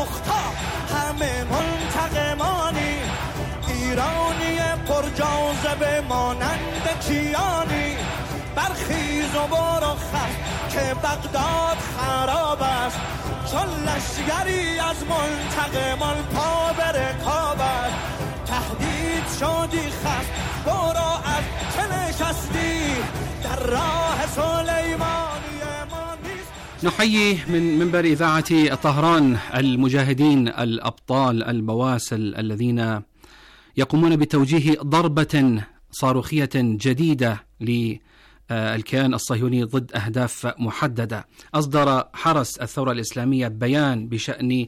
مختار همه منتقمانی، ایرانی پر جاذبه مانند کیانی، برخیز و برو خست که بغداد خراب است، چون لشگری از منتقمان پا به رکاب است، تهدید شدی خست برو از که نشستی در راه سلیمانی. نحيي من منبر إذاعة طهران المجاهدين الأبطال البواسل الذين يقومون بتوجيه ضربة صاروخية جديدة للكيان الصهيوني ضد أهداف محددة. أصدر حرس الثورة الإسلامية بيان بشأن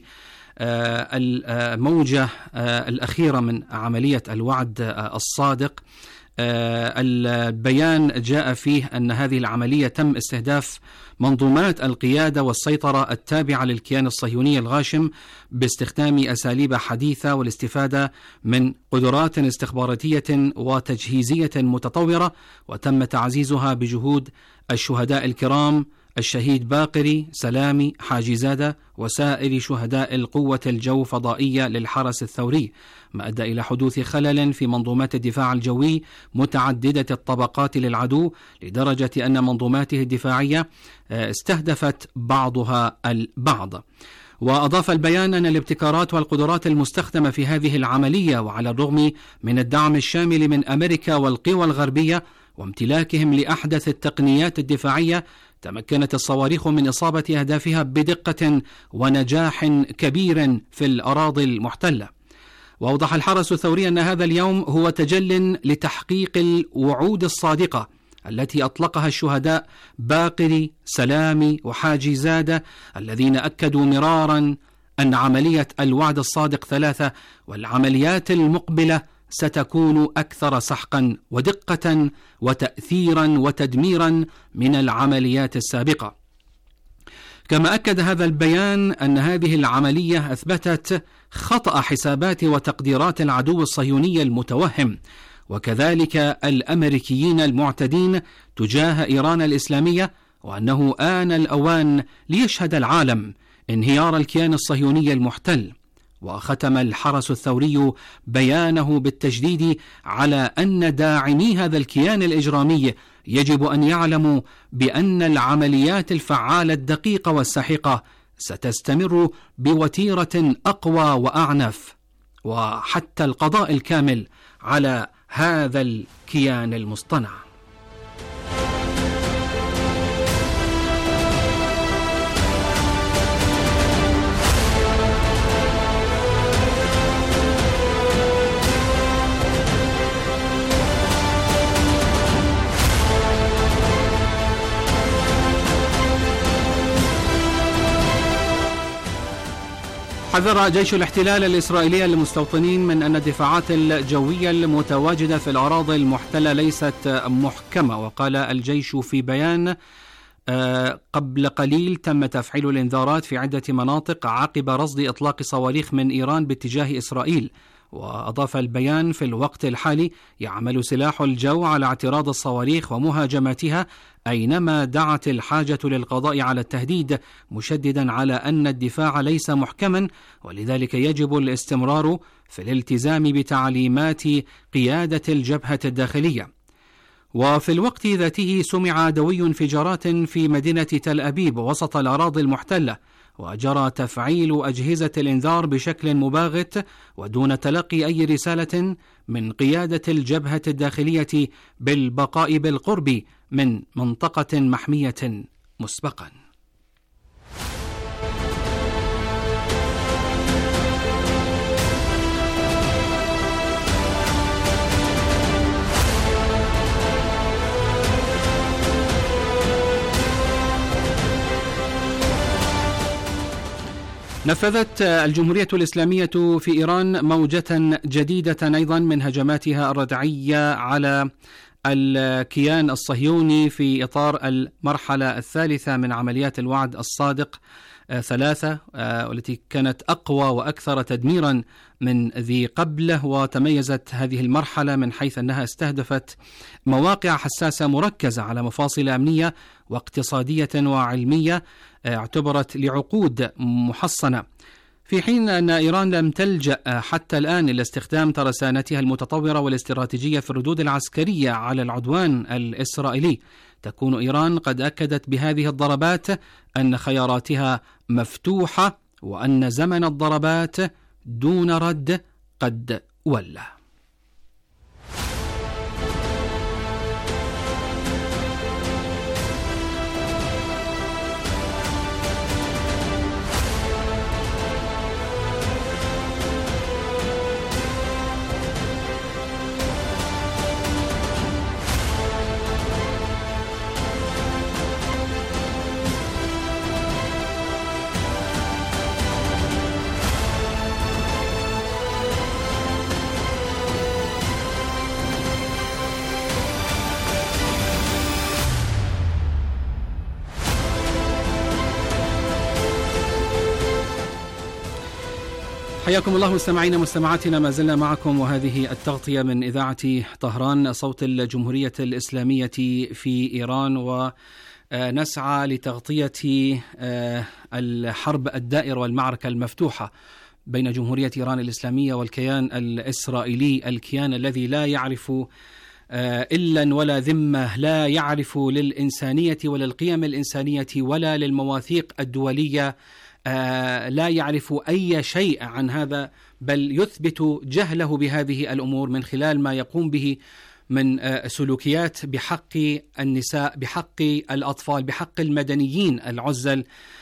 الموجة الأخيرة من عملية الوعد الصادق. البيان جاء فيه أن هذه العملية تم استهداف منظومات القيادة والسيطرة التابعة للكيان الصهيوني الغاشم باستخدام أساليب حديثة والاستفادة من قدرات استخباراتية وتجهيزية متطورة، وتم تعزيزها بجهود الشهداء الكرام الشهيد باقري، سلامي، حاجي زادة وسائر شهداء القوة الجو فضائية للحرس الثوري، ما أدى إلى حدوث خلل في منظومات الدفاع الجوي متعددة الطبقات للعدو، لدرجة أن منظوماته الدفاعية استهدفت بعضها البعض. وأضاف البيان أن الابتكارات والقدرات المستخدمة في هذه العملية، وعلى الرغم من الدعم الشامل من أمريكا والقوى الغربية وامتلاكهم لأحدث التقنيات الدفاعية، تمكنت الصواريخ من إصابة أهدافها بدقة ونجاح كبير في الأراضي المحتلة. وأوضح الحرس الثوري أن هذا اليوم هو تجل لتحقيق الوعود الصادقة التي أطلقها الشهداء باقري، سلامي وحاجي زادة، الذين أكدوا مرارا أن عملية الوعد الصادق 3 والعمليات المقبلة ستكون أكثر سحقا ودقة وتأثيرا وتدميرا من العمليات السابقة. كما أكد هذا البيان أن هذه العملية أثبتت خطأ حسابات وتقديرات العدو الصهيوني المتوهم، وكذلك الأمريكيين المعتدين تجاه إيران الإسلامية، وأنه آن الأوان ليشهد العالم انهيار الكيان الصهيوني المحتل. وختم الحرس الثوري بيانه بالتشديد على أن داعمي هذا الكيان الإجرامي يجب أن يعلموا بأن العمليات الفعالة الدقيقة والسحيقة ستستمر بوتيرة أقوى وأعنف، وحتى القضاء الكامل على هذا الكيان المصطنع. حذر جيش الاحتلال الإسرائيلي المستوطنين من أن الدفاعات الجوية المتواجدة في الأراضي المحتلة ليست محكمة. وقال الجيش في بيان: قبل قليل تم تفعيل الإنذارات في عدة مناطق عقب رصد إطلاق صواريخ من إيران باتجاه إسرائيل. وأضاف البيان: في الوقت الحالي يعمل سلاح الجو على اعتراض الصواريخ ومهاجمتها أينما دعت الحاجة للقضاء على التهديد، مشددا على أن الدفاع ليس محكما، ولذلك يجب الاستمرار في الالتزام بتعليمات قيادة الجبهة الداخلية. وفي الوقت ذاته سمع دوي انفجارات في مدينة تل أبيب وسط الأراضي المحتلة، وجرى تفعيل أجهزة الإنذار بشكل مباغت ودون تلقي أي رسالة من قيادة الجبهة الداخلية بالبقاء بالقرب من منطقة محمية مسبقا. نفذت الجمهورية الإسلامية في إيران موجة جديدة أيضا من هجماتها الردعية على الكيان الصهيوني في إطار المرحلة الثالثة من عمليات الوعد الصادق 3، والتي كانت أقوى وأكثر تدميرا من ذي قبله. وتميزت هذه المرحلة من حيث أنها استهدفت مواقع حساسة مركزة على مفاصل أمنية واقتصادية وعلمية اعتبرت لعقود محصنة في حين أن إيران لم تلجأ حتى الآن إلى استخدام ترسانتها المتطورة والاستراتيجية في الردود العسكرية على العدوان الإسرائيلي، تكون إيران قد أكدت بهذه الضربات أن خياراتها مفتوحة وأن زمن الضربات دون رد قد ولى. حياكم الله مستمعينا مستمعاتنا، ما زلنا معكم وهذه التغطية من إذاعة طهران صوت الجمهورية الإسلامية في إيران، ونسعى لتغطية الحرب الدائرة والمعركة المفتوحة بين جمهورية إيران الإسلامية والكيان الإسرائيلي، الكيان الذي لا يعرف إلا ولا ذمة، لا يعرف للإنسانية ولا القيم الإنسانية ولا للمواثيق الدولية، لا يعرف أي شيء عن هذا، بل يثبت جهله بهذه الأمور من خلال ما يقوم به من سلوكيات بحق النساء، بحق الأطفال، بحق المدنيين العزل،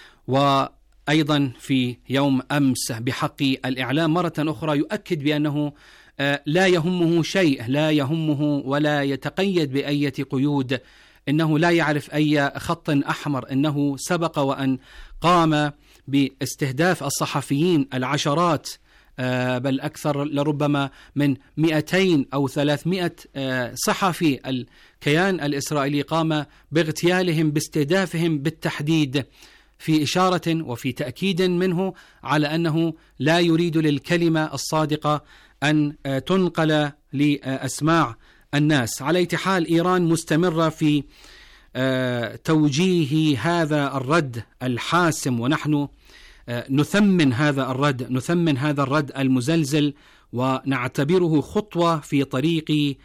وأيضا في يوم أمس بحق الإعلام مرة أخرى يؤكد بأنه لا يهمه شيء، لا يهمه ولا يتقيد بأي قيود، إنه لا يعرف أي خط أحمر، إنه سبق وأن قام باستهداف الصحفيين العشرات بل أكثر لربما من 200 أو 300 صحفي. الكيان الإسرائيلي قام باغتيالهم، باستهدافهم بالتحديد، في إشارة وفي تأكيد منه على أنه لا يريد للكلمة الصادقة أن تنقل لأسماع الناس. على أي حال إيران مستمرة في توجيه هذا الرد الحاسم، ونحن نثمن هذا الرد المزلزل، ونعتبره خطوة في طريق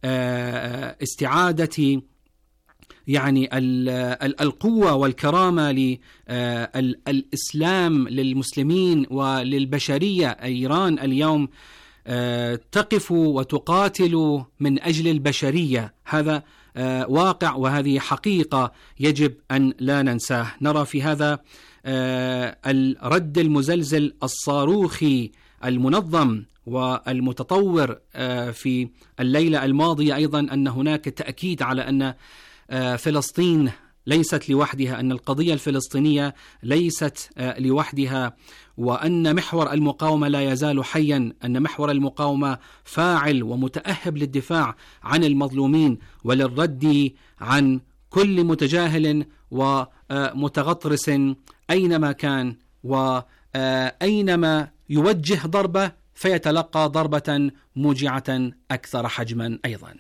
استعادة يعني القوة والكرامة للإسلام، للمسلمين وللبشرية. إيران اليوم تقف وتقاتل من أجل البشرية، هذا واقع وهذه حقيقة يجب أن لا ننساه. نرى في هذا الرد المزلزل الصاروخي المنظم والمتطور في الليلة الماضية أيضا أن هناك تأكيد على أن فلسطين ليست لوحدها، أن القضية الفلسطينية ليست لوحدها، وأن محور المقاومة لا يزال حيا، أن محور المقاومة فاعل ومتأهب للدفاع عن المظلومين وللرد عن كل متجاهل ومتغطرس أينما كان، وأينما يوجه ضربة فيتلقى ضربة موجعة أكثر حجما أيضا.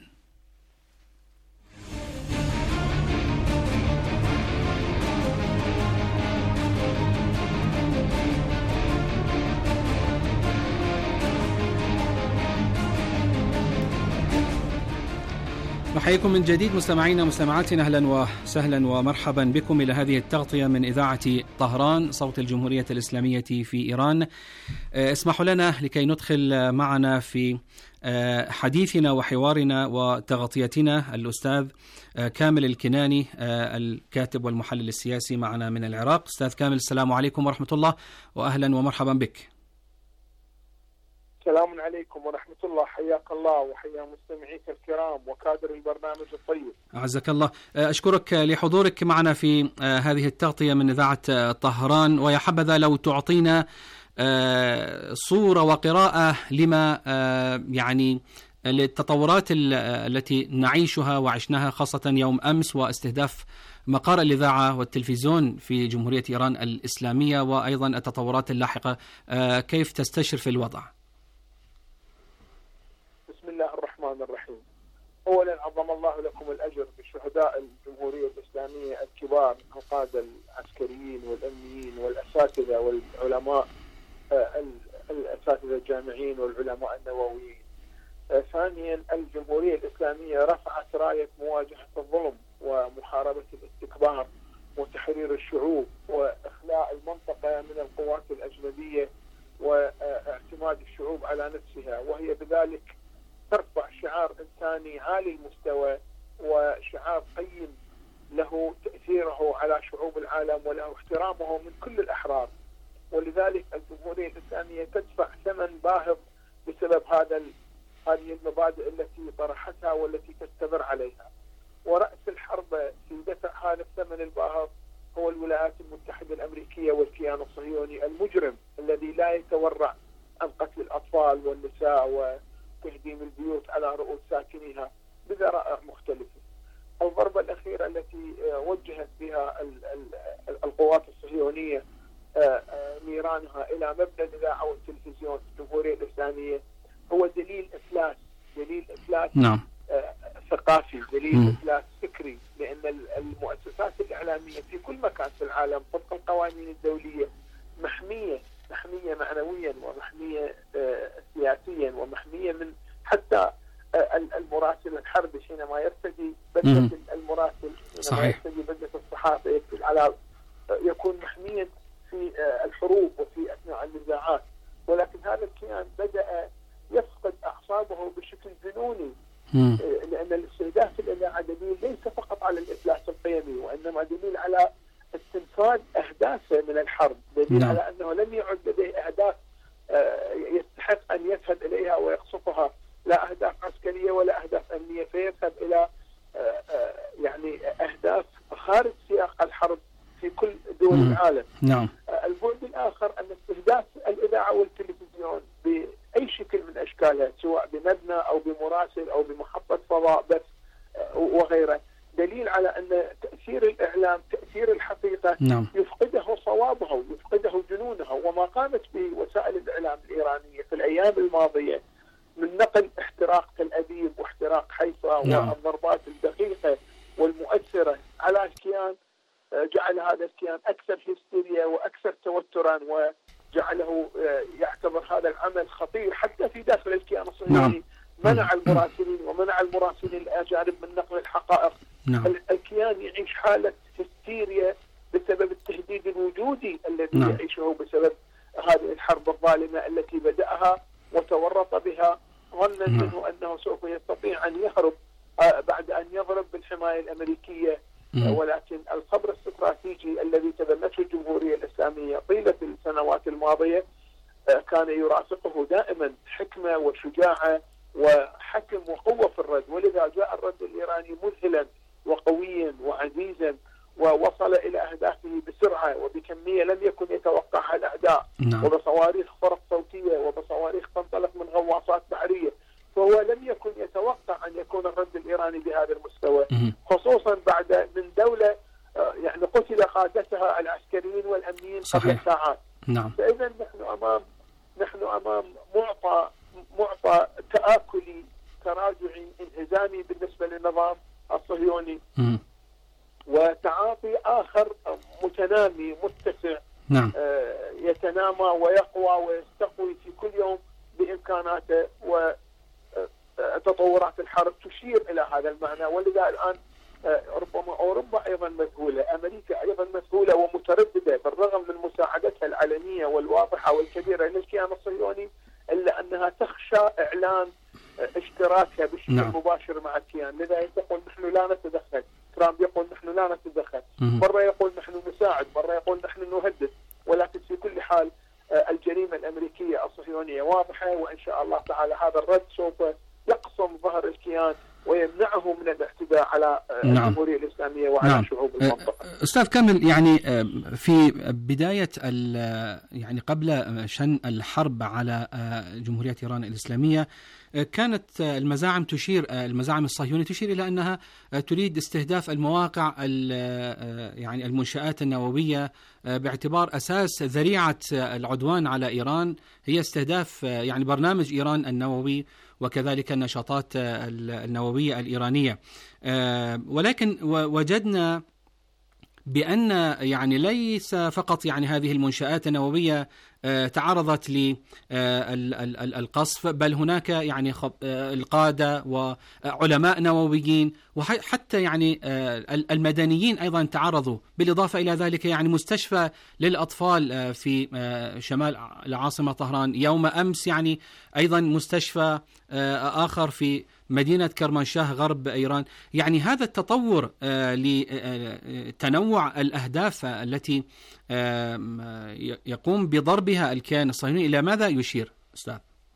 نحييكم من جديد مستمعينا مستمعاتنا، أهلا وسهلا ومرحبا بكم إلى هذه التغطية من إذاعة طهران صوت الجمهورية الإسلامية في إيران. اسمحوا لنا لكي ندخل معنا في حديثنا وحوارنا وتغطيتنا الأستاذ كامل الكناني، الكاتب والمحلل السياسي معنا من العراق. أستاذ كامل، السلام عليكم ورحمة الله وأهلا ومرحبا بك. السلام عليكم ورحمة الله، حياك الله وحيا مستمعيك الكرام وكادر البرنامج الطيب. أعزك الله، أشكرك لحضورك معنا في هذه التغطية من إذاعة طهران، ويا حبذا لو تعطينا صورة وقراءة لما يعني للتطورات التي نعيشها وعشناها خاصة يوم أمس واستهداف مقار الإذاعة والتلفزيون في جمهورية إيران الإسلامية، وأيضا التطورات اللاحقة، كيف تستشرف الوضع؟ بسم الله الرحمن الرحيم. أولا عظم الله لكم الأجر بشهداء الجمهورية الإسلامية الكبار، القادة العسكريين والأمنيين والأساتذة والعلماء الأساتذة الجامعيين والعلماء النوويين. ثانيا، الجمهورية الإسلامية رفعت راية مواجهة الظلم ومحاربة الاستكبار وتحرير الشعوب وإخلاء المنطقة من القوات الأجنبية واعتماد الشعوب على نفسها، وهي بذلك ترفع شعار إنساني عالي المستوى وشعار قيم له تأثيره على شعوب العالم وله احترامه من كل الأحرار. ولذلك الجمهورية الإسلامية تدفع ثمن باهظ بسبب هذه المبادئ التي طرحتها والتي تستمر عليها. ورأس الحرب في دفع هذا الثمن الباهظ هو الولايات المتحدة الأمريكية والكيان الصهيوني المجرم الذي لا يتورع عن قتل الأطفال والنساء وتهديم البيوت على رؤوس ساكنيها بذرائع مختلفة. الضربة الأخيرة التي وجهت بها القوات الصهيونية نيرانها إلى مبنى الإذاعة والتلفزيون في الجمهورية الإسلامية هو دليل إفلاس نعم. ثقافي، دليل إفلاس فكري، لأن المؤسسات الإعلامية في كل مكان في العالم طبق القوانين الدولية محمية معنويا ومحمية سياسيا ومحمية من حتى المراسل الحربي حينما يرتدي بدلة المراسل، حينما يرتدي بدلة الصحافة يكتب على يكون محميا في الحروب وفي أثناء النزاعات. ولكن هذا الكيان بدأ يفقد أعصابه بشكل جنوني، لأن الاستهداف الإذاعة دليل ليس فقط على الإفلاس القيمي وإنما دليل على استنفاذ أهدافه من الحرب، دليل على أنه لم يعد لديه أهداف يستحق أن يذهب إليها ويقصفها، لا أهداف عسكرية ولا أهداف أمنية، فيذهب إلى يعني أهداف خارج سياق الحرب في كل دول العالم. نعم. البعد الآخر أن استهداف الإذاعة والتلفزيون بأي شكل من أشكالها سواء بمبنى أو بمراسل أو بمحطة فضاء بث وغيره دليل على أن تأثير الإعلام تأثير الحقيقة نعم. يفقده صوابه يفقده جنونه. وما قامت به وسائل الإعلام الإيرانية في الأيام الماضية من نقل احتراق تل أبيب واحتراق حيفا نعم. والضربات الدقيقة والمؤثرة على الكيان جعل هذا الكيان أكثر هستيريا وأكثر توترا وجعله يعتبر هذا العمل خطير حتى في داخل الكيان الصهيوني. نعم. منع المراسلين ومنع المراسلين الأجانب من نقل الحقائق. نعم. الكيان يعيش حالة هستيريا بسبب التهديد الوجودي الذي نعم. يعيشه بسبب هذه الحرب الظالمة التي بدأها وتورط بها ظنا منه أنه سوف يستطيع أن يهرب بعد أن يضرب بالحماية الأمريكية. ولكن الصبر الاستراتيجي الذي تبنته الجمهورية الإسلامية طيلة السنوات الماضية كان يرافقه دائما حكمة وشجاعة وحكم وقوة في الرد، ولذا جاء الرد الإيراني مذهلا وقويا وعزيزا ووصل إلى أهدافه بسرعة وبكمية لم يكن يتوقعها الأعداء. نعم. وبصواريخ فرق صوتية وبصواريخ تنطلق من غواصات بحرية، فهو لم يكن يتوقع أن يكون الرد الإيراني بهذا المستوى، خصوصا بعد من دولة يعني قتل قادتها العسكريين والأمنيين قبل ساعات. نعم. فإذا نحن أمام معطى تآكلي تراجعي انهزامي بالنسبة للنظام الصهيوني، وتعاطي آخر متنامي متسع. نعم. يتنامى ويقوى ويستقوي في كل يوم بإمكاناته، وتطورات الحرب تشير إلى هذا المعنى. ولذا الآن ربما أوروبا أيضا مذهولة، أمريكا أيضا مذهولة ومترددة بالرغم من مساعدتها العلنية والواضحة والكبيرة للكيان الصهيوني، إلا أنها تخشى إعلان اشتراكها بشكل مباشر مع الكيان. لذا تقول نحن لا نتدخل، ترامب يقول نحن لا نتدخل، مرة يقول نحن نساعد، مرة يقول نحن نهدد. ولكن في كل حال الجريمة الأمريكية الصهيونية واضحة، وإن شاء الله تعالى هذا الرد سوف يقصم ظهر الكيان ويمنعه من الاعتداء على الجمهورية الإسلامية وعلى شعوب المنطقة. أستاذ كامل، يعني في بداية يعني قبل شن الحرب على جمهورية إيران الإسلامية كانت المزاعم الصهيونية تشير إلى أنها تريد استهداف المواقع يعني المنشآت النووية باعتبار أساس ذريعة العدوان على إيران هي استهداف يعني برنامج إيران النووي وكذلك النشاطات النووية الإيرانية. ولكن وجدنا بأن يعني ليس فقط يعني هذه المنشآت النووية تعرضت للقصف، بل هناك يعني القادة وعلماء نوويين وحتى يعني المدنيين أيضا تعرضوا. بالإضافة إلى ذلك يعني مستشفى للأطفال في شمال العاصمة طهران، يوم أمس يعني أيضا مستشفى آخر في مدينة كرمانشاه غرب إيران. يعني هذا التطور لتنوع الأهداف التي يقوم بضربها الكيان الصهيوني إلى ماذا يشير أستاذ؟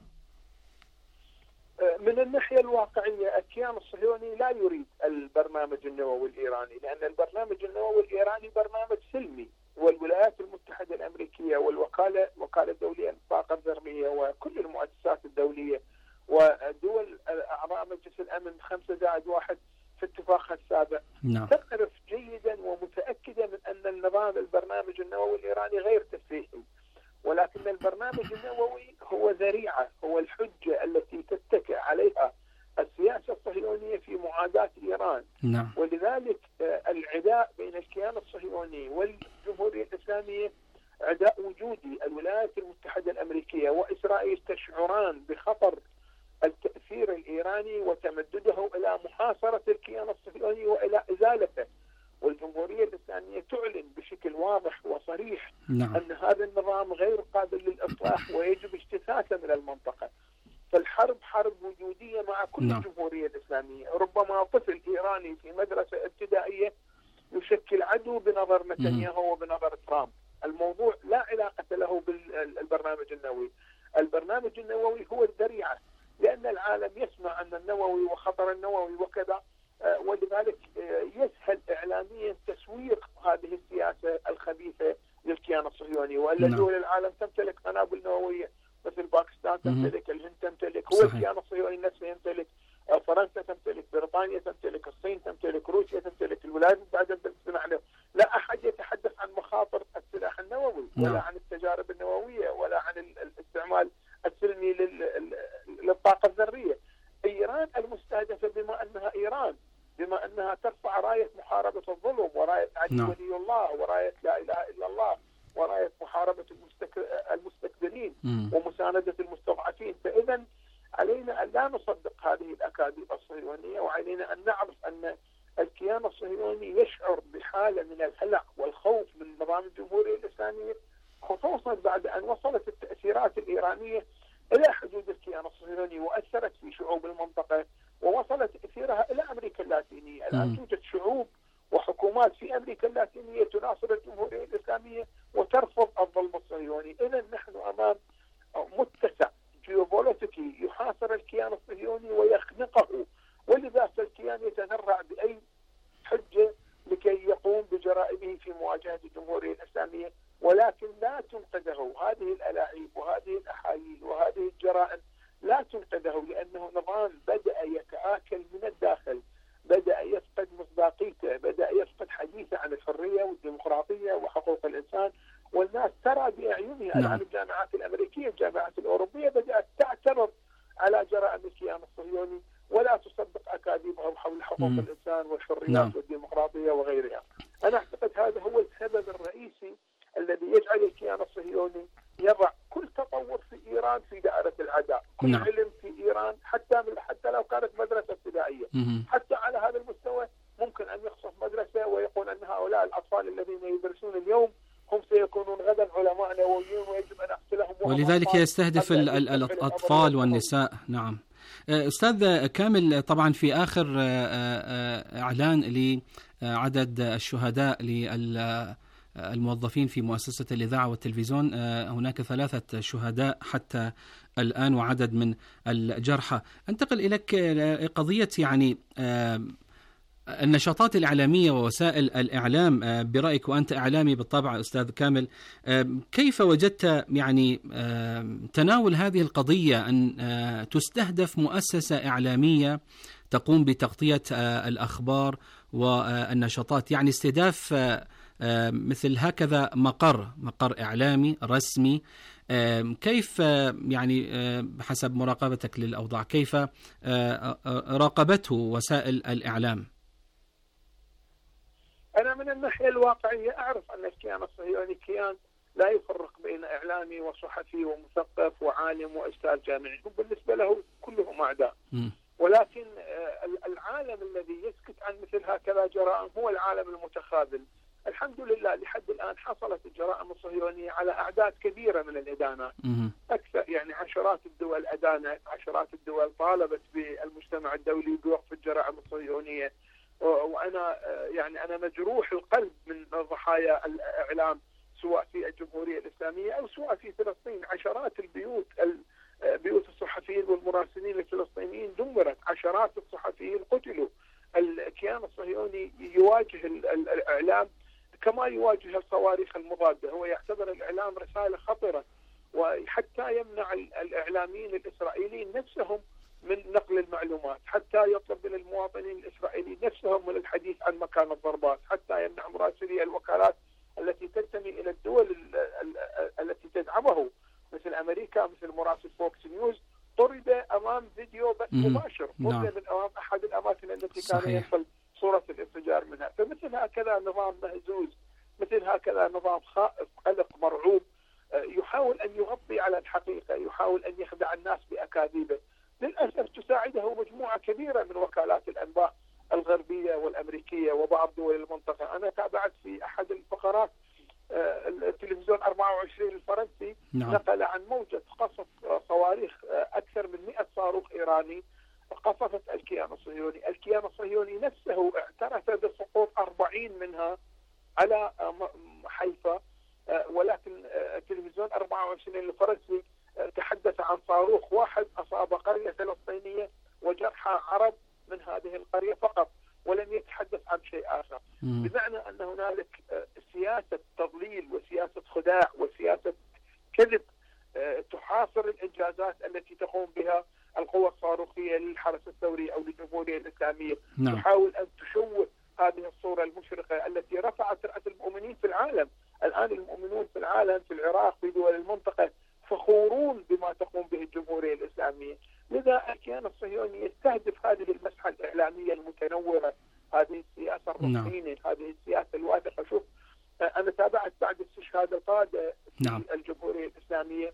من الناحية الواقعية الكيان الصهيوني لا يريد البرنامج النووي الإيراني، لأن البرنامج النووي الإيراني برنامج سلمي، والولايات المتحدة الأمريكية والوكالة الدولية للطاقة الذرية وكل المؤسسات الدولية ودول أعضاء مجلس الأمن 5+1 في اتفاقها السابق تعرف جيدا ومتأكدة من أن البرنامج النووي الإيراني غير تسليحي، ولكن البرنامج النووي هو ذريعة، هو الحجة التي تتكئ عليها السياسة الصهيونية في معاداة إيران. ولذلك العداء بين الكيان الصهيوني والجمهورية الإسلامية عداء وجودي. الولايات المتحدة الأمريكية وإسرائيل تشعران بخطر التأثير الإيراني وتمدده إلى محاصرة الكيان الصهيوني وإلى إزالته، والجمهورية الإسلامية تعلن بشكل واضح وصريح أن هذا النظام غير قابل للإصلاح ويجب اجتثاثه من المنطقة. فالحرب حرب وجودية مع كل الجمهورية الإسلامية. ربما طفل إيراني في مدرسة ابتدائية يشكل عدو بنظر نتنياهو وبنظر ترامب. الموضوع لا علاقة له بالبرنامج النووي. البرنامج النووي هو الذريعة، لأن العالم يسمع أن النووي وخطر النووي وكذا، ولذلك يسهل إعلاميا تسويق هذه السياسة الخبيثة للكيان الصهيوني. وأن دول العالم تمتلك قنابل نووية، مثل باكستان تمتلك، الهند تمتلك، هو الكيان الصهيوني نفسه يمتلك، فرنسا تمتلك، بريطانيا تمتلك، الصين تمتلك، روسيا تمتلك، الولايات المتحدة تمتلك. لا أحد يتحدث عن مخاطر السلاح النووي ولا عن التجارب النووية ولا عن الاستعمال السلمي للطاقة الذرية. إيران المستهدفة بما أنها ترفع راية محاربة الظلم وراية علي ولي الله وراية لا إله إلا الله وراية محاربة المستكبرين ومساندة المستضعفين. فإذا علينا أن لا نصدق هذه الأكاذيب الصهيونية، وعلينا أن نعرف أن الكيان الصهيوني يشعر بحالة من الهلع والخوف من نظام الجمهورية الإسلامية، خصوصا بعد أن وصلت التأثيرات الإيرانية إلى حدود الكيان الصهيوني وأثرت في شعوب المنطقة، ووصلت تأثيرها إلى أمريكا اللاتينية. الآن توجد شعوب وحكومات في أمريكا اللاتينية تناصر الجمهورية الإسلامية وترفض الظلم الصهيوني. إذا نحن أمام متسع جيوبوليتيكي يحاصر الكيان الصهيوني ويخنقه، ولذا الكيان يتذرع بأي حجة لكي يقوم بجرائمه في مواجهة الجمهورية الإسلامية، ولكن لا تنقذه هذه الألاعيب وهذه الأحايل وهذه الجرائم، لا تنقذه، لأنه نظام بدأ يتآكل من الداخل، بدأ يفقد مصداقيته، بدأ يفقد حديثه عن الحرية والديمقراطية وحقوق الإنسان، والناس ترى بأعينها. الآن الجامعات الأمريكية الجامعات الأوروبية بدأت تعترض على جرائم الكيان الصهيوني ولا تصدق أكاذيبهم حول حقوق الإنسان والحريات والديمقراطية وغيرها. أنا أعتقد هذا هو السبب الرئيسي الذي يجعل الكيان الصهيوني يضع كل تطور في إيران في دائرة العداء، كل علم في إيران حتى لو كانت مدرسة ابتدائية، حتى على هذا المستوى ممكن أن يخصف مدرسة ويقول أن هؤلاء الأطفال الذين يدرسون اليوم هم سيكونون غدا علماء نوويين ويجب أن نقتلهم، ولذلك يستهدف الأطفال والنساء. نعم أستاذ كامل، طبعا في آخر إعلان لعدد الشهداء الموظفين في مؤسسة الإذاعة والتلفزيون هناك 3 شهداء حتى الآن وعدد من الجرحى. أنتقل إليك قضية يعني النشاطات الإعلامية ووسائل الإعلام برأيك، وأنت إعلامي بالطبع أستاذ كامل، كيف وجدت يعني تناول هذه القضية أن تستهدف مؤسسة إعلامية تقوم بتغطية الأخبار والنشاطات، يعني استهداف مثل هكذا مقر إعلامي رسمي؟ كيف يعني بحسب مراقبتك للأوضاع كيف راقبته وسائل الإعلام؟ أنا من من الناحية الواقعية أعرف أن الكيان الصهيوني كيان لا يفرق بين إعلامي وصحفي ومثقف وعالم وأستاذ جامعي، هم بالنسبة له كلهم أعداء. ولكن العالم الذي يسكت عن مثل هكذا جرائم هو العالم المتخاذل. الحمد لله لحد الآن حصلت الجرائم الصهيونية على أعداد كبيرة من الإدانات، أكثر يعني عشرات الدول أدانت، عشرات الدول طالبت بالمجتمع الدولي بوقف الجرائم الصهيونية. وأنا يعني أنا مجروح القلب من ضحايا الإعلام سواء في الجمهورية الإسلامية أو سواء في فلسطين. عشرات البيوت، بيوت الصحفيين والمراسلين الفلسطينيين دمرت، عشرات الصحفيين قتلوا. الكيان الصهيوني يواجه الإعلام كما يواجه الصواريخ المضادة، هو يعتبر الإعلام رسالة خطرة، وحتى يمنع الإعلاميين الإسرائيليين نفسهم من نقل المعلومات، حتى يطلب من المواطنين الإسرائيليين نفسهم من الحديث عن مكان الضربات، حتى يمنع مراسلي الوكالات التي تنتمي إلى الدول التي تدعمه مثل أمريكا، مثل مراسل فوكس نيوز طرد أمام فيديو بث مباشر، طرد من أمام أحد الأماكن التي كان ينقل صورة الانفجار منها. فمثل هكذا نظام مهزوز، مثل هكذا نظام خائف قلق مرعوب يحاول أن يغطي على الحقيقة، يحاول أن يخدع الناس بأكاذيبه. للأسف تساعده مجموعة كبيرة من وكالات الأنباء الغربية والأمريكية وبعض دول المنطقة. أنا تابعت في أحد الفقرات التلفزيون 24 الفرنسي نقل عن موجة قصف صواريخ أكثر من 100 صاروخ إيراني قصفت الكيان الصهيوني. الكيان الصهيوني نفسه اعترف بسقوط 40 منها على حيفا، ولكن التلفزيون 24 الفرنسي تحدث عن صاروخ واحد أصاب قرية فلسطينية وجرح عرب من هذه القرية فقط، ولم يتحدث عن شيء آخر. بمعنى أن هنالك سياسة تضليل وسياسة خداع وسياسة كذب تحاصر الإنجازات التي تقوم بها القوى الصاروخية للحرس الثوري أو للجمهورية الإسلامية. تحاول أن تشوه هذه الصورة المشرقة التي رفعت رأس المؤمنين في العالم. الآن المؤمنون في العالم، في العراق، في دول المنطقة، فخورون بما تقوم به الجمهورية الإسلامية. لذا الكيان الصهيوني يستهدف هذه المسحة الإعلامية المتنورة، هذه السياسة الرصينة، هذه السياسة الواثقة. شوف أنا تابعت بعد استشهاد القادة في الجمهورية الإسلامية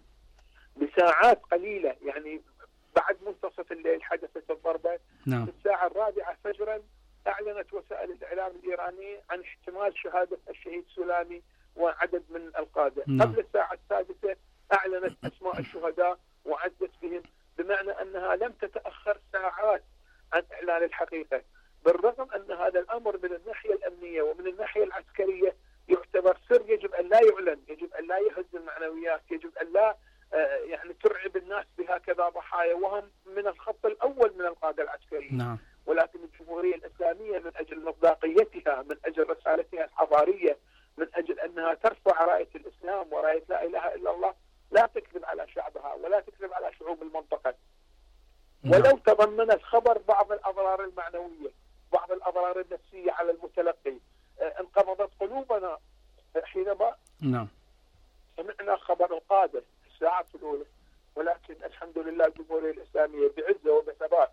بساعات قليلة، يعني بعد منتصف الليل حدثت الضربة. في الساعة 4 فجرا أعلنت وسائل الإعلام الإيرانية عن احتمال شهادة الشهيد سلامي وعدد من القادة. قبل الساعة 6 أعلنت أسماء الشهداء وعدت بهم، بمعنى أنها لم تتأخر ساعات عن إعلان الحقيقة. بالرغم أن هذا الأمر من الناحية الأمنية ومن الناحية العسكرية يعتبر سر، يجب أن لا يعلن، يجب أن لا يهز المعنويات، يجب أن لا يعني ترعب الناس بهكذا ضحايا، وهم من الخط الأول من القادة العسكريين. ولكن الجمهورية الإسلامية من أجل مصداقيتها، من أجل رسالتها الحضارية، من أجل أنها ترفع راية الإسلام وراية لا إله إلا الله، لا تكذب على شعبها ولا تكذب على شعوب المنطقة. ولو تضمنت خبر بعض الأضرار المعنوية، بعض الأضرار النفسية على المتلقي، انقبضت قلوبنا حينما سمعنا خبر القادة الساعة الأولى. ولكن الحمد لله الجمهورية الإسلامية بعزة وبثبات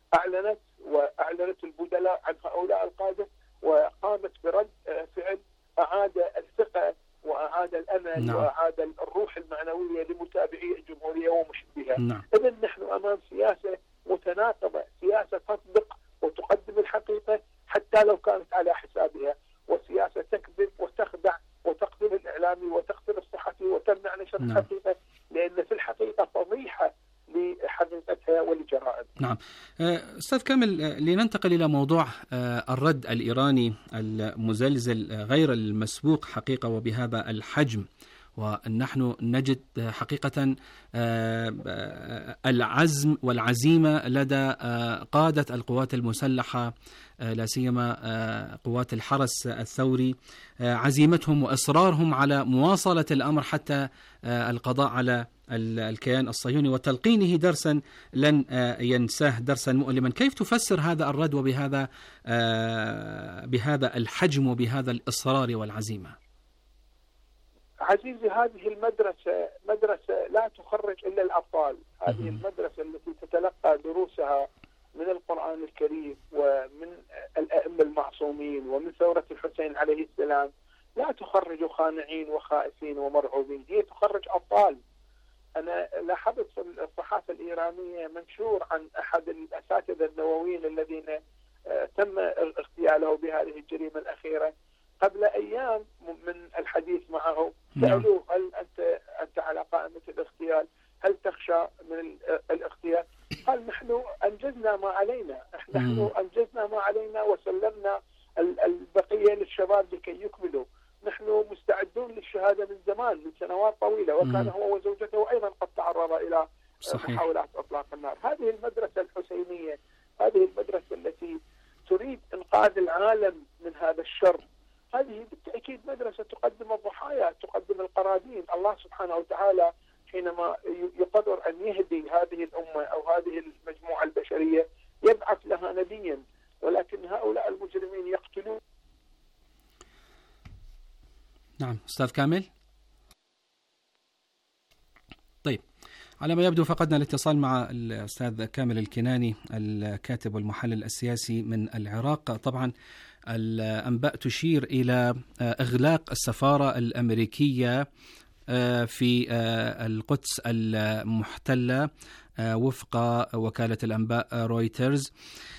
أعلنت البدلاء عن هؤلاء القادة، وقامت برد فعل أعاد الثقة وأعاد الأمل وأعاد الروح المعنوية لمتابعي الجمهورية ومشبهها. إذن نحن أمام سياسة متناقضة، سياسة تطبق وتقدم الحقيقة حتى لو كانت على حسابها، وسياسة تكذب وتخدع وتقتل الإعلامي وتقتل الصحفي وتمنع نشر الحقيقة، لأن في الحقيقة فضيحة لحقيقتها ولجرائمها. أستاذ كامل، لننتقل إلى موضوع الرد الإيراني المزلزل غير المسبوق حقيقة وبهذا الحجم، ونحن نجد حقيقة العزم والعزيمة لدى قادة القوات المسلحة، لا سيما قوات الحرس الثوري، عزيمتهم وإصرارهم على مواصلة الأمر حتى القضاء على الكيان الصهيوني وتلقينه درسا لن ينساه، درسا مؤلما. كيف تفسر هذا الرد وبهذا بهذا الحجم وبهذا الإصرار والعزيمة؟ عزيزي، هذه المدرسة مدرسة لا تخرج إلا الأبطال. هذه المدرسة التي تتلقى دروسها من القرآن الكريم ومن الأئمة المعصومين ومن ثورة الحسين عليه السلام لا تخرج خانعين وخائفين ومرعوبين، هي تخرج أبطال. أنا لاحظت في الصحافة الإيرانية منشور عن أحد الأساتذة النوويين الذين تم اغتياله بهذه الجريمة الأخيرة قبل أيام من الحديث معه، سألوه هل أنت على قائمة الاغتيال؟ هل تخشى من الاغتيال؟ قال نحن أنجزنا ما علينا، نحن أنجزنا ما علينا وسلمنا البقية للشباب لكي يكملوا، نحن مستعدون للشهادة من زمان، من سنوات طويلة، وكان هو وزوجته أيضا قد تعرض إلى محاولات إطلاق النار. هذه المدرسة الحسينية، هذه المدرسة التي تريد إنقاذ العالم من هذا الشر، هذه بالتأكيد مدرسة تقدم الضحايا، تقدم القرابين. الله سبحانه وتعالى حينما يقرر أن يهدي هذه الأمة أو هذه المجموعة البشرية يبعث لها نبيا، ولكن هؤلاء المجرمين يقتلون. نعم أستاذ كامل. طيب، على ما يبدو فقدنا الاتصال مع الأستاذ كامل الكناني الكاتب والمحلل السياسي من العراق. طبعا الأنباء تشير إلى إغلاق السفارة الأمريكية في القدس المحتلة وفق وكالة الأنباء رويترز،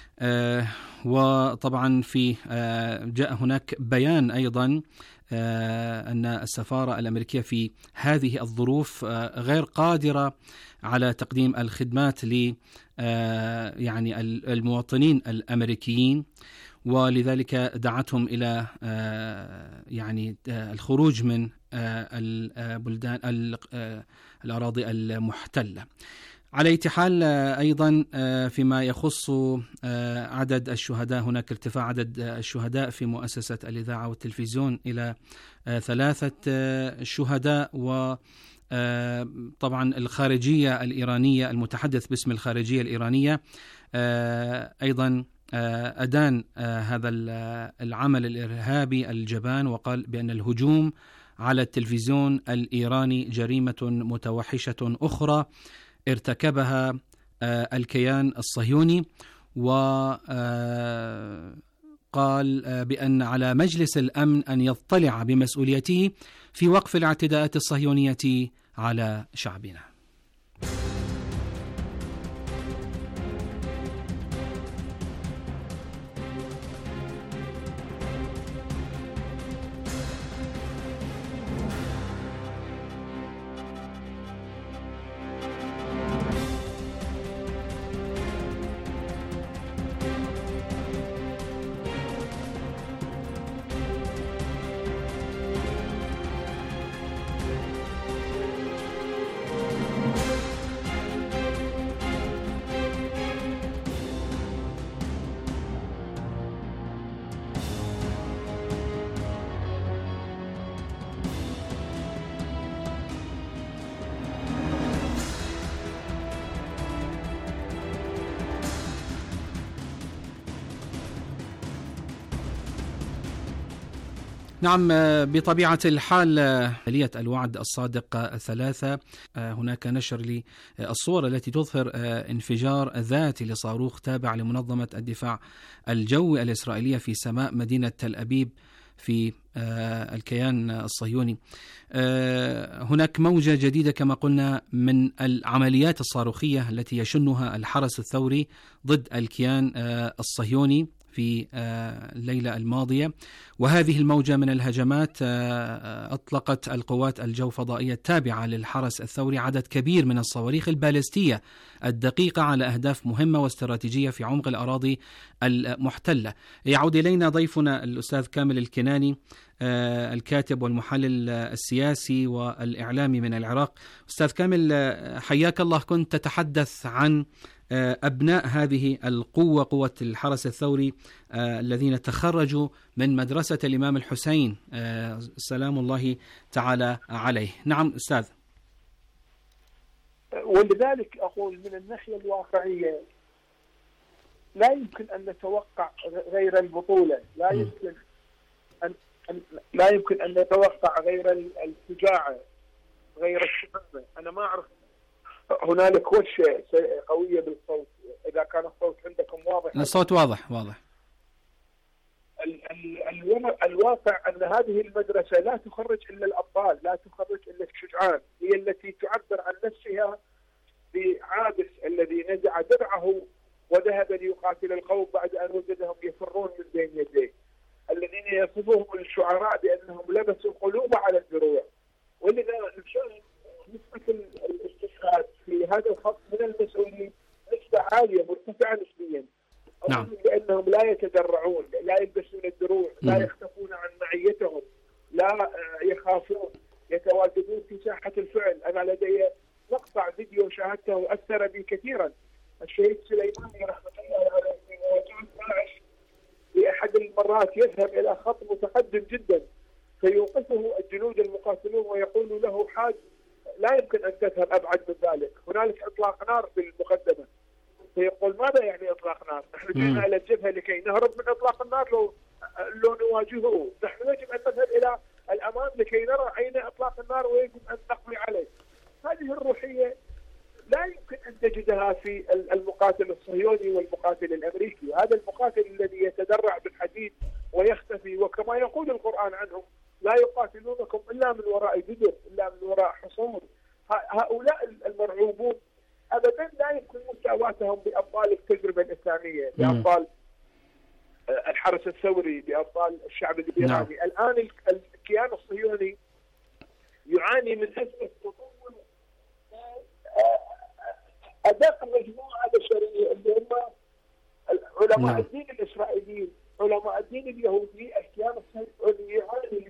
وطبعا جاء هناك بيان أيضا أن السفارة الأمريكية في هذه الظروف غير قادرة على تقديم الخدمات يعني المواطنين الأمريكيين، ولذلك دعتهم إلى يعني الخروج من البلدان الأراضي المحتلة. على أي حال أيضا فيما يخص عدد الشهداء، هناك ارتفاع عدد الشهداء في مؤسسة الإذاعة والتلفزيون إلى 3 شهداء، وطبعا الخارجية الإيرانية، المتحدث باسم الخارجية الإيرانية أيضا أدان هذا العمل الإرهابي الجبان، وقال بأن الهجوم على التلفزيون الإيراني جريمة متوحشة أخرى ارتكبها الكيان الصهيوني، وقال بأن على مجلس الأمن أن يطلع بمسؤوليته في وقف الاعتداءات الصهيونية على شعبنا. نعم، بطبيعة الحال عملية الوعد الصادق 3 هناك نشر للصور التي تظهر انفجار ذاتي لصاروخ تابع لمنظمة الدفاع الجوي الإسرائيلية في سماء مدينة تل أبيب في الكيان الصهيوني. هناك موجة جديدة كما قلنا من العمليات الصاروخية التي يشنها الحرس الثوري ضد الكيان الصهيوني في الليلة الماضية، وهذه الموجة من الهجمات أطلقت القوات الجو فضائية التابعة للحرس الثوري عدد كبير من الصواريخ البالستية الدقيقة على أهداف مهمة واستراتيجية في عمق الأراضي المحتلة. يعود إلينا ضيفنا الأستاذ كامل الكناني الكاتب والمحلل السياسي والإعلامي من العراق. أستاذ كامل، حياك الله. كنت تتحدث عن أبناء هذه القوة، قوة الحرس الثوري الذين تخرجوا من مدرسة الإمام الحسين سلام الله تعالى عليه. نعم أستاذ. ولذلك أقول من الناحية الواقعية لا يمكن أن نتوقع غير البطولة، لا يمكن أن نتوقع غير الشجاعة، غير الشهامة. أنا ما أعرف هنالك وشة قوية بالصوت، إذا كان الصوت عندكم واضح. الصوت واضح. الواقع أن هذه المدرسة لا تخرج إلا الأبطال، لا تخرج إلا الشجعان، هي التي تعبر عن نفسها بعابس الذي نزع درعه وذهب ليقاتل القوم بعد أن وجدهم يفرون من بين يديه، الذين يصفهم الشعراء بأنهم لبسوا القلوب على الدروع. ولذا نشاهد نسبة الاستشهاد في هذا الخط من المسؤولين نسبة عالية مرتفعة نسبيا. نعم. لأنهم لا يتدرعون، لا يلبسون الدروع، لا يختفون عن معيتهم، لا يخافون، يتواجدون في ساحة الفعل. أنا لدي مقطع فيديو شاهدته أثر بي كثيرا. الشهيد سليماني رحمة الله عليه في مواجهة داعش في أحد المرات يذهب إلى خط متقدم جدا، فيوقفه الجنود المقاتلون ويقول له: حاج، لا يمكن أن تذهب أبعد من ذلك، هنالك إطلاق نار في المقدمة. فيقول: ماذا يعني إطلاق نار؟ نحن جئنا إلى الجبهة لكي نهرب من إطلاق النار لو نواجهه، نحن يجب أن نذهب إلى الأمام لكي نرى أين إطلاق النار ويجب أن نقضي عليه. هذه الروحية لا يمكن أن تجدها في المقاتل الصهيوني والمقاتل الأمريكي. هذا المقاتل الذي يتدرع بالحديد ويختفي، وكما يقول القرآن عنهم: لا يقاتلونكم إلا من وراء جدر، إلا من وراء حصون. هؤلاء المرعوبون أبدا لا يمكن مساواتهم بأبطال التجربة الإسلامية، بأبطال الحرس الثوري، بأبطال الشعب الإيراني. نعم. الآن الكيان الصهيوني يعاني من أزمة تطور أدق مجموعة بشرية اللي هم علماء الدين الإسرائيليين، علماء الدين اليهودي. الكيان الصهيوني يعاني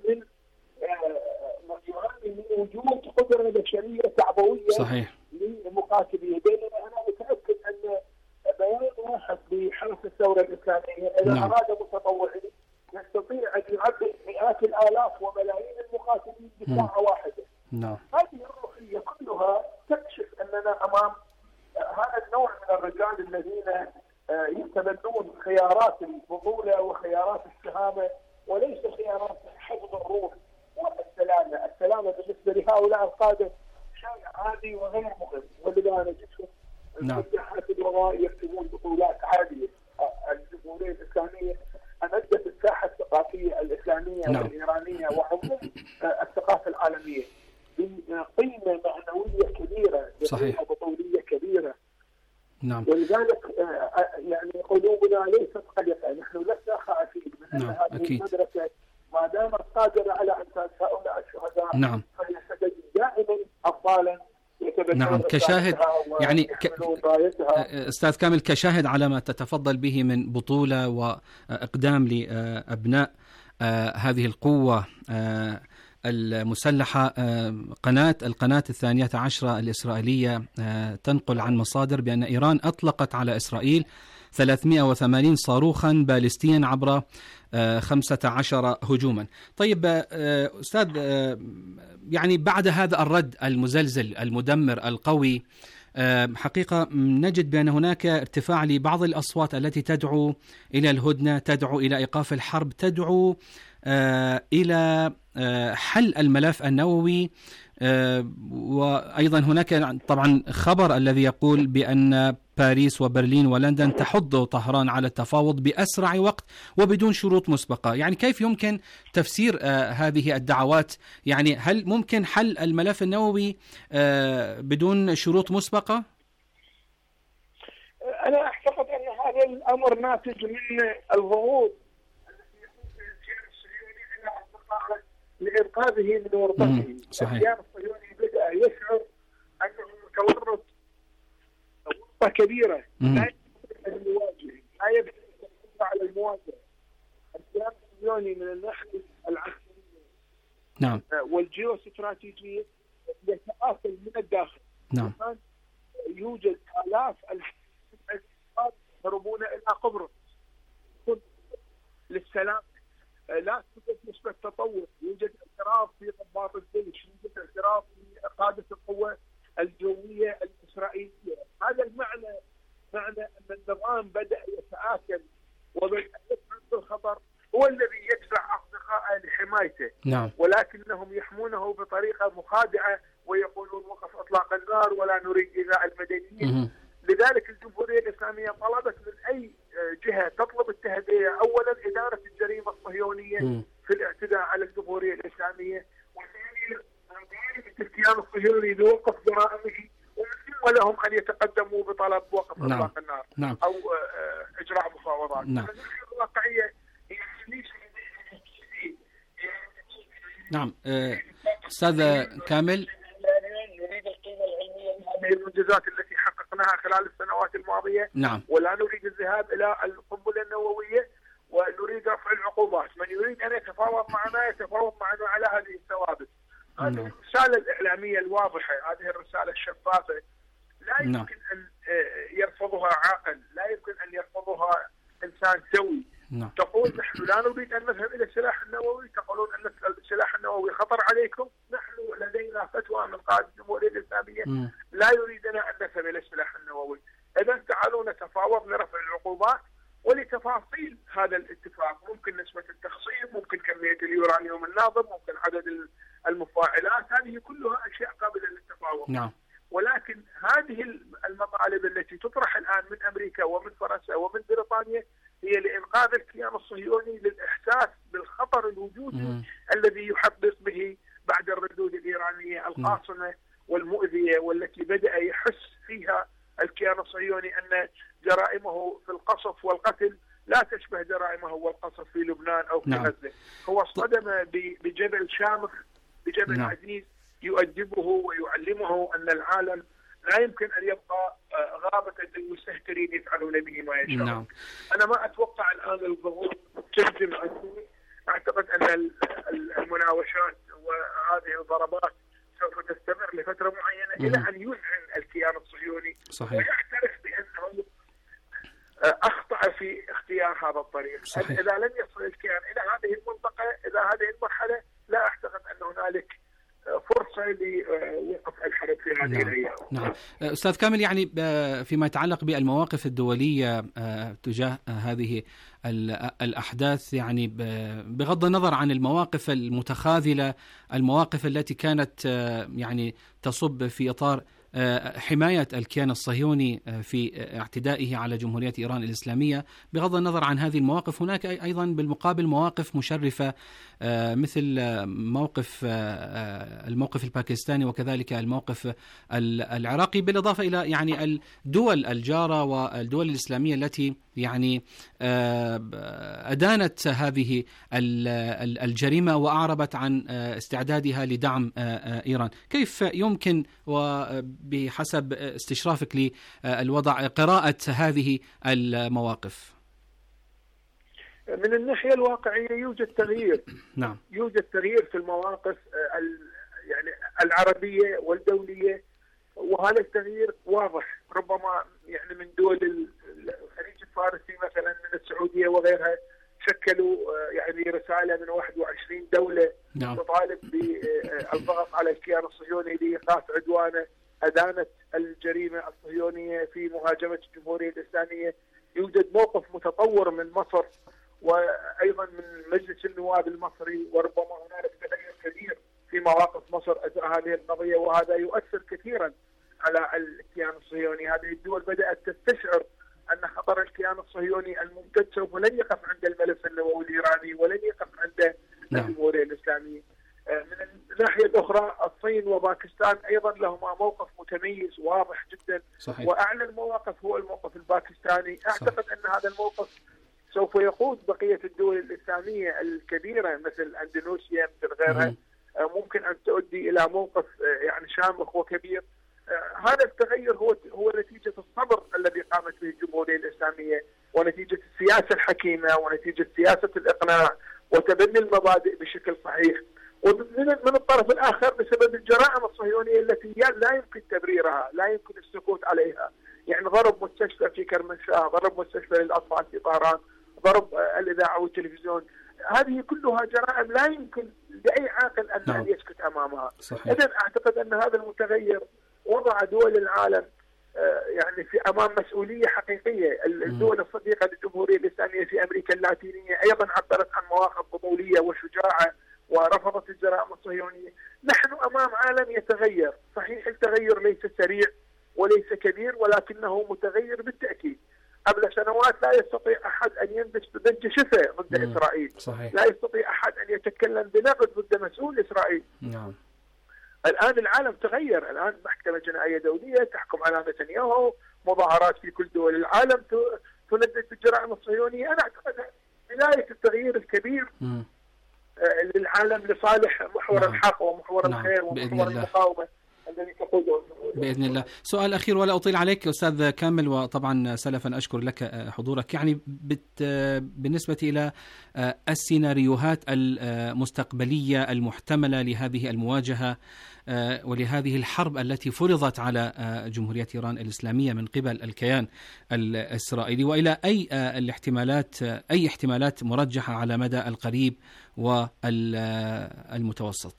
من وجود قدرة بشرية تعبوية صحيح للمقاتلين. بينما أنا متأكد أن بيان واحد لحرس الثورة الإسلامية إذا أراد متطوعين يستطيع أن يعبر مئات الآلاف وملايين المقاتلين بساعة واحدة. هذه الروحية كلها تكشف أننا أمام هذا النوع من الرجال الذين يتبنون خيارات البطولة وخيارات الشهامة وليس خيارات حفظ الروح والسلامة. السلامة بالنسبة لهؤلاء القادة شيء عادي وغير مهم، ولذا نجدهم المساحات الوراء يكتبون بطولات عادية. الجمهورية الإسلامية أمدت الساحة الثقافية الإسلامية والإيرانية وعموم الثقافة العالمية بقيمة معنوية كبيرة، صحيح، بطولية كبيرة. نعم. ولذلك يعني قلوبنا ليست قلقة، نحن لسنا خائفين من أن هذه المدرسة ما دامت قادرة على أن هؤلاء الشهداء فهي ستجد دائما أبطالا. نعم، كشاهد يعني أستاذ كامل، كشاهد على ما تتفضل به من بطولة وإقدام لأبناء هذه القوة المسلحة. القناة 12 الإسرائيلية تنقل عن مصادر بأن إيران أطلقت على إسرائيل 380 صاروخا باليستيا عبر 15 هجوما. طيب أستاذ، يعني بعد هذا الرد المزلزل المدمر القوي، حقيقة نجد بأن هناك ارتفاع لبعض الأصوات التي تدعو إلى الهدنة، تدعو إلى إيقاف الحرب، تدعو إلى حل الملف النووي. وأيضا هناك طبعا خبر الذي يقول بأن باريس وبرلين ولندن تحض طهران على التفاوض بأسرع وقت وبدون شروط مسبقة. يعني كيف يمكن تفسير هذه الدعوات؟ يعني هل ممكن حل الملف النووي بدون شروط مسبقة؟ أنا أعتقد أن هذا الأمر ناتج من الضغوط لإنقاذه من ورطته. الكيان الصهيوني بدأ يشعر أنه متورط ورطة كبيرة لا يستطيع أن يواجه، لا يبدأ على المواجهة. الكيان الصهيوني من الناحية العسكرية والجيوستراتيجية يتآكل من الداخل. يوجد آلاف يهربون إلى قبرص للسلام. لا توجد نسبة تطور، يوجد اعتراف في ضباط الجيش، يوجد اعتراف في قادة القوة الجوية الإسرائيلية. هذا المعنى أن النظام بدأ يتآكل وبدأ يشعر بالخطر، هو الذي يدفع أصدقائه لحمايته. ولكنهم يحمونه بطريقة مخادعة ويقولون وقف إطلاق النار ولا نريد إيذاء المدنيين. لذلك الجمهورية الإسلامية طلبت من أي جهة تطلب التهدئة أولا إدارة الجريمة الصهيونية في الاعتداء على الجمهورية الإسلامية، وثانيا مطالبة الكيان الصهيوني بوقف جرائمه، ومن لهم أن يتقدموا بطلب وقف إطلاق النار أو إجراء مفاوضات. الواقعية هي نعم. أستاذ كامل، نريد القيمة العلمية لهذه المنجزات التي حققناها خلال السنوات الماضية. نعم. ولا نريد الذهاب إلى القنبلة النووية، ونريد رفع العقوبات. من يريد أن يتفاوض معنا يتفاوض معنا على هذه الثوابت. هذه الرسالة الإعلامية الواضحة، هذه الرسالة الشفافة لا يمكن أن يرفضها عاقل، لا يمكن أن يرفضها إنسان سوي. تقول نحن لا نريد أن نذهب إلى السلاح النووي، تقولون أن السلاح النووي خطر عليكم، نحن لدينا فتوى من قائد الجمهورية الإسلامية لا يريدنا أن نذهب إلى السلاح النووي. إذا تعالوا نتفاوض لرفع العقوبات ولتفاصيل هذا الاتفاق، ممكن نسبة التخصيب، ممكن كمية اليورانيوم الناظم، ممكن عدد المفاعلات، هذه كلها أشياء قابلة للتفاوض. ولكن هذه المطالب التي تطرح الآن من أمريكا ومن فرنسا ومن بريطانيا هي لإنقاذ الكيان الصهيوني للإحساس بالخطر الوجودي الذي يحدث به بعد الردود الإيرانية القاصمة والمؤذية، والتي بدأ يحس فيها الكيان الصهيوني أن جرائمه في القصف والقتل لا تشبه جرائمه والقصف في لبنان أو في غزة. هو اصطدم بجبل شامخ، بجبل عزيز يؤدبه ويعلمه أن العالم لا يمكن أن يبقى غابة للمستهترين يفعلون به ما يشاءون. أنا ما أتوقع الآن الضغوط تهجم عني. أعتقد أن المناوشات وهذه الضربات سوف تستمر لفترة معينة إلى أن يذعن الكيان الصهيوني ويعترف بأنه أخطأ في اختيار هذا الطريق. إذا لم يصل الكيان إلى هذه المنطقة، إلى هذه المرحلة، لا أعتقد أن هنالك فرصة لوقف الحرب في هذه الأيام. نعم. أستاذ كامل، يعني فيما يتعلق بالمواقف الدولية تجاه هذه الأحداث، يعني بغض النظر عن المواقف المتخاذلة، المواقف التي كانت يعني تصب في إطار حماية الكيان الصهيوني في اعتدائه على جمهورية إيران الإسلامية، بغض النظر عن هذه المواقف هناك أيضا بالمقابل مواقف مشرفة مثل الموقف الباكستاني وكذلك الموقف العراقي، بالإضافة إلى يعني الدول الجارة والدول الإسلامية التي يعني أدانت هذه الجريمة وأعربت عن استعدادها لدعم إيران. كيف يمكن وبحسب استشرافك للوضع قراءة هذه المواقف؟ من الناحية الواقعية يوجد تغيير. نعم. يوجد تغيير في المواقف يعني العربية والدولية، وهذا التغيير واضح. ربما يعني من دول الخليج الفارسي مثلا، من السعودية وغيرها، شكلوا يعني رسالة من 21 دولة تطالب بالضغط على الكيان الصهيوني لإيقاف عدوانه، أدانت الجريمة الصهيونية في مهاجمة الجمهورية الإسلامية. يوجد موقف متطور من مصر وأيضا من مجلس النواب المصري، وربما هنالك تغير كبير في مواقف مصر أثر هذه القضية، وهذا يؤثر كثيرا على الكيان الصهيوني. هذه الدول بدأت تستشعر أن خطر الكيان الصهيوني الممتد سوف لن يقف عند الملف النووي الإيراني ولن يقف عند الجمهورية الإسلامية. من الناحية الأخرى الصين وباكستان أيضا لهما موقف متميز واضح جدا. وأعلى المواقف هو الموقف الباكستاني. أعتقد أن هذا الموقف سوف يقود بقية الدول الإسلامية الكبيرة مثل أندونيسيا مثل غيرها، ممكن أن تؤدي إلى موقف يعني شامخ وكبير. هذا التغير هو نتيجة الصبر الذي قامت به الجمهورية الإسلامية، ونتيجة السياسة الحكيمة، ونتيجة سياسة الإقناع وتبني المبادئ بشكل صحيح. ومن الطرف الآخر بسبب الجرائم الصهيونية التي لا يمكن تبريرها، لا يمكن السكوت عليها. يعني ضرب مستشفى في كرمنشاه، ضرب مستشفى للأطفال في طهران، ضرب الإذاعة والتلفزيون، هذه كلها جرائم لا يمكن لأي عاقل أن يسكت أمامها. إذن أعتقد أن هذا المتغير وضع دول العالم يعني في أمام مسؤولية حقيقية. الدول الصديقة للجمهورية الإسلامية في أمريكا اللاتينية أيضا عبرت عن مواقف بطولية وشجاعة ورفضت الجرائم الصهيونية. نحن أمام عالم يتغير، صحيح التغير ليس سريع وليس كبير، ولكنه متغير بالتأكيد. قبل سنوات لا يستطيع أحد أن ينبش ببنج شفة ضد إسرائيل، صحيح. لا يستطيع أحد أن يتكلم بنقد ضد مسؤول إسرائيل. نعم. الآن العالم تغير، الآن محكمة جنائية دولية تحكم على نتنياهو، مظاهرات في كل دول العالم تندد بالجرائم الصهيونية. أنا أعتقد بداية التغيير الكبير للعالم لصالح محور الحق ومحور الخير ومحور المقاومة الذي تقوده بإذن الله. سؤال أخير ولا أطيل عليك أستاذ كامل، وطبعا سلفا أشكر لك حضورك. يعني بالنسبة إلى السيناريوهات المستقبلية المحتملة لهذه المواجهة ولهذه الحرب التي فرضت على جمهورية إيران الإسلامية من قبل الكيان الإسرائيلي، وإلى أي احتمالات مرجحة على مدى القريب والمتوسط؟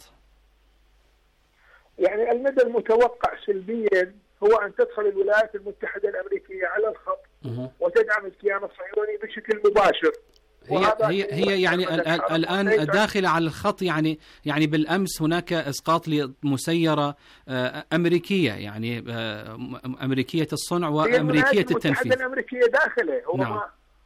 يعني المدى المتوقع سلبيا هو أن تدخل الولايات المتحدة الأمريكية على الخط وتدعم الكيان الصهيوني بشكل مباشر. هي يعني الآن داخلة على الخط. يعني بالأمس هناك إسقاط لمسيرة أمريكية، يعني أمريكية الصنع وأمريكية التنفيذ. الولايات الأمريكية داخله هو نعم.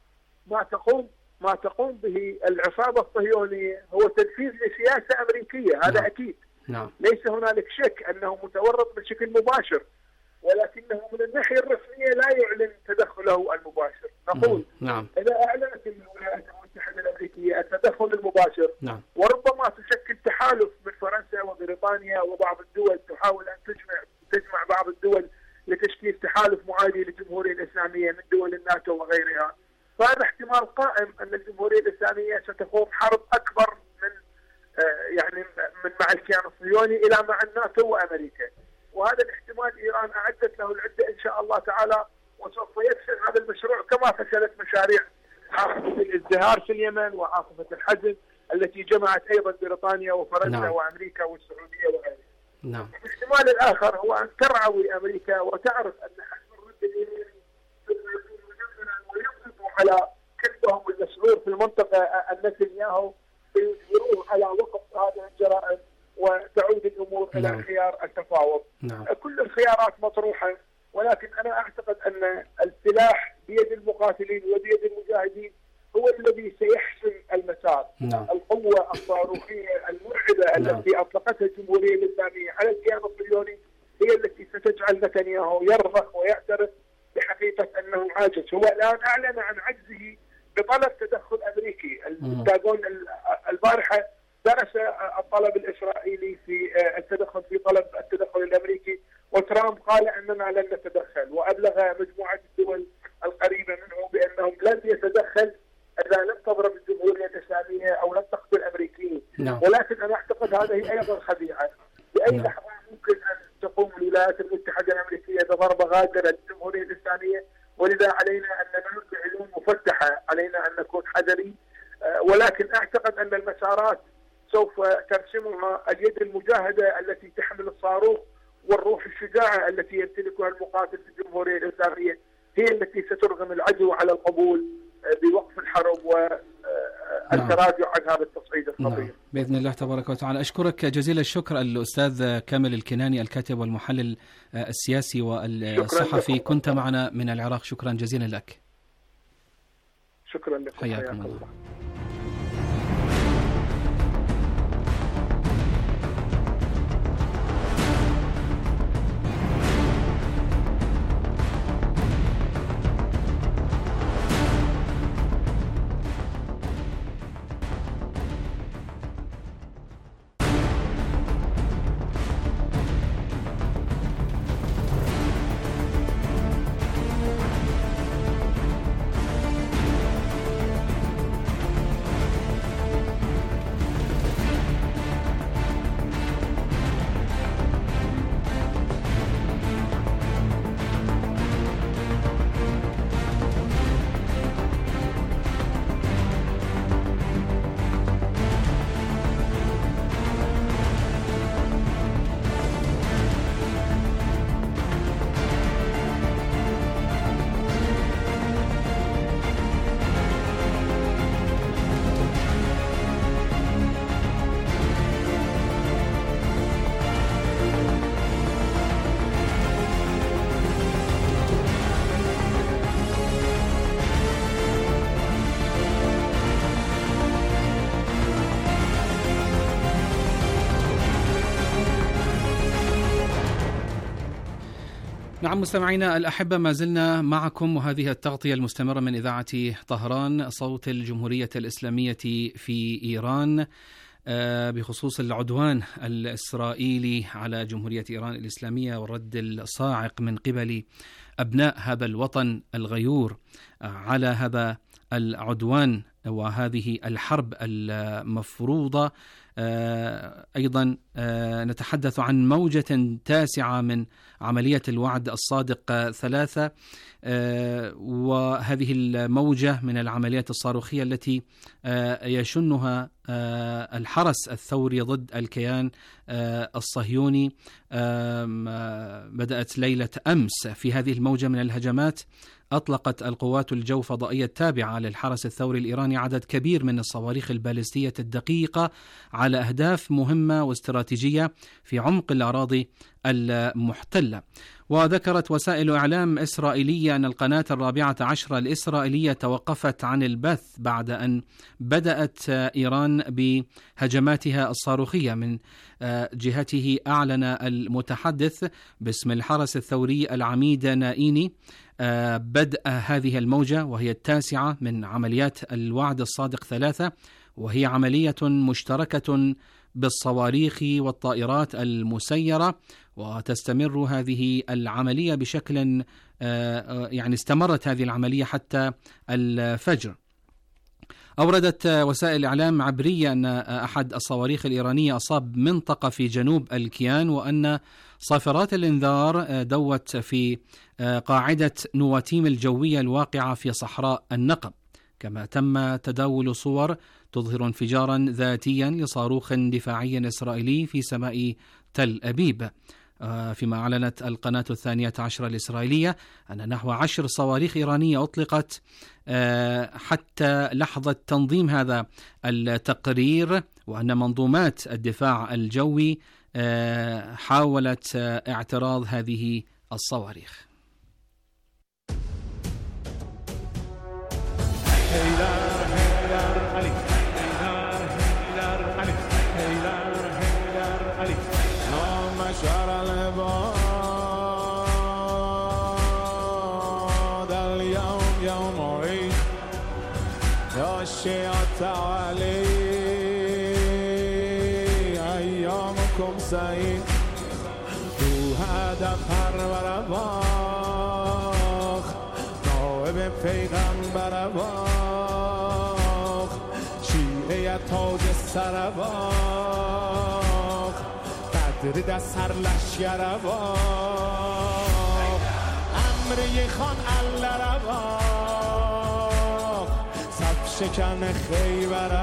ما تقوم به العصابة الصهيونية هو تنفيذ لسياسة أمريكية، هذا نعم. أكيد نعم. ليس هنالك شك أنه متورط بشكل مباشر، ولكنه من الناحية الرسمية لا يعلن تدخله المباشر. نقول نعم. إذا أعلنت الولايات المتحدة الأمريكية التدخل المباشر نعم. وربما تشكل تحالف من فرنسا وبريطانيا وبعض الدول تحاول أن تجمع بعض الدول لتشكيل تحالف معادي للجمهورية الإسلامية من دول الناتو وغيرها، فهذا احتمال قائم أن الجمهورية الإسلامية ستخوض حرب أكبر يعني من مع الكيان الصهيوني إلى مع الناتو وأمريكا، وهذا الاحتمال إيران أعدت له العدة إن شاء الله تعالى، وسوف يفشل هذا المشروع كما فشلت مشاريع عاصفة الازدهار في اليمن وعاصفة الحزم التي جمعت أيضا بريطانيا وفرنسا نعم. وأمريكا والسعودية وغيرها. نعم. الاحتمال الآخر هو أن ترعوي أمريكا وتعرف أن حجم الرد الإيراني ويقضوا على كلبهم المسعور في المنطقة نتنياهو يروح على وقف هذه الجرائم وتعود الأمور إلى نعم. خيار التفاوض. نعم. كل الخيارات مطروحة، ولكن أنا أعتقد أن السلاح بيد المقاتلين وبيد المجاهدين هو الذي سيحسم المسار. نعم. القوة الصاروخية المرعبة نعم. التي أطلقتها الجمهورية الإسلامية على الكيان الصهيوني هي التي ستجعل نتنياهو يرضخ ويعترف بحقيقة أنه عاجز. هو الآن أعلن عن عجزه بطلب تدخل أمريكي. البنتاغون البارحة درس الطلب الإسرائيلي في التدخل في طلب التدخل الأمريكي، وترامب قال أننا لن نتدخل، وأبلغ مجموعة الدول القريبة منه بأنهم لن يتدخل إذا لم تضرب الجمهورية الإسلامية أو لم تقتل الأمريكيين. نعم. ولكن أنا أعتقد هذه أيضا خديعة. بأي لحظة ممكن أن تقوم الولايات المتحدة الأمريكية بضربة غادرة للجمهورية الإسلامية، ولذا علينا أن ننظر بعيون مفتحة، علينا أن نكون حذرين. ولكن أعتقد أن المسارات سوف ترسمها اليد المجاهدة التي تحمل الصاروخ والروح الشجاعة التي يمتلكها المقاتل في الجمهورية الإسلامية، هي التي سترغم العدو على القبول بوقف الحرب والتراجع عن هذا التصعيد الخطير. نعم. بإذن الله تبارك وتعالى. أشكرك جزيل الشكر الأستاذ كامل الكناني، الكاتب والمحلل السياسي والصحفي، كنت معنا من العراق. شكرا جزيلا لك. شكرا لك. حياكم الله. نعم مستمعينا الأحبة، ما زلنا معكم وهذه التغطية المستمرة من إذاعة طهران صوت الجمهورية الإسلامية في إيران بخصوص العدوان الإسرائيلي على جمهورية إيران الإسلامية والرد الصاعق من قبل أبناء هذا الوطن الغيور على هذا العدوان وهذه الحرب المفروضة. أيضا نتحدث عن موجة تاسعة من عملية الوعد الصادق 3، وهذه الموجة من العمليات الصاروخية التي يشنها الحرس الثوري ضد الكيان الصهيوني بدأت ليلة أمس. في هذه الموجة من الهجمات أطلقت القوات الجو فضائية التابعة للحرس الثوري الإيراني عدد كبير من الصواريخ البالستية الدقيقة على أهداف مهمة واستراتيجية في عمق الأراضي المحتلة. وذكرت وسائل إعلام إسرائيلية أن القناة 14 الإسرائيلية توقفت عن البث بعد أن بدأت إيران بهجماتها الصاروخية. من جهته أعلن المتحدث باسم الحرس الثوري العميد نائيني بدء هذه الموجة وهي التاسعة من عمليات الوعد الصادق 3، وهي عملية مشتركة بالصواريخ والطائرات المسيرة، وتستمر هذه العملية بشكل استمرت هذه العملية حتى الفجر. أوردت وسائل إعلام عبرية أن أحد الصواريخ الإيرانية أصاب منطقة في جنوب الكيان، وأن صافرات الإنذار دوت في قاعدة نواتيم الجوية الواقعة في صحراء النقب. كما تم تداول صور تظهر انفجارا ذاتيا لصاروخ دفاعي إسرائيلي في سماء تل أبيب. فيما أعلنت القناة 12 الإسرائيلية أن نحو 10 صواريخ إيرانية أطلقت حتى لحظة تنظيم هذا التقرير، وأن منظومات الدفاع الجوي حاولت اعتراض هذه الصواريخ. أيامكم سعيد هذا پرور باخ نائب پیغمبر باخ شیعه تاج سر باخ قدر در سر لشگر باخ امری خان الله باخ صف شکن خیبر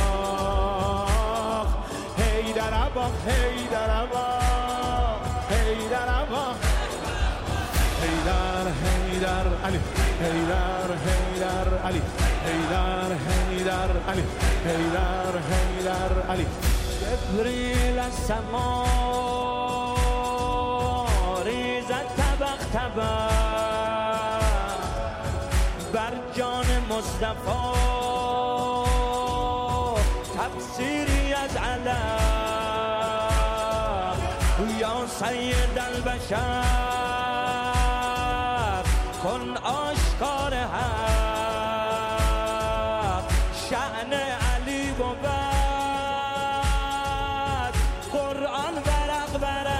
باخ هیدر باخ هیدر باخ هیدر باخ هیدر هیدر علی هیدر هیدر علی هیدر هیدر علی هیدر هیدر علی جبریل السما ریزد طبق طبق بر جان مصطفی تفسیری از علم یا سید البشر کن آشکار حق شأن علی بود قرآن ورق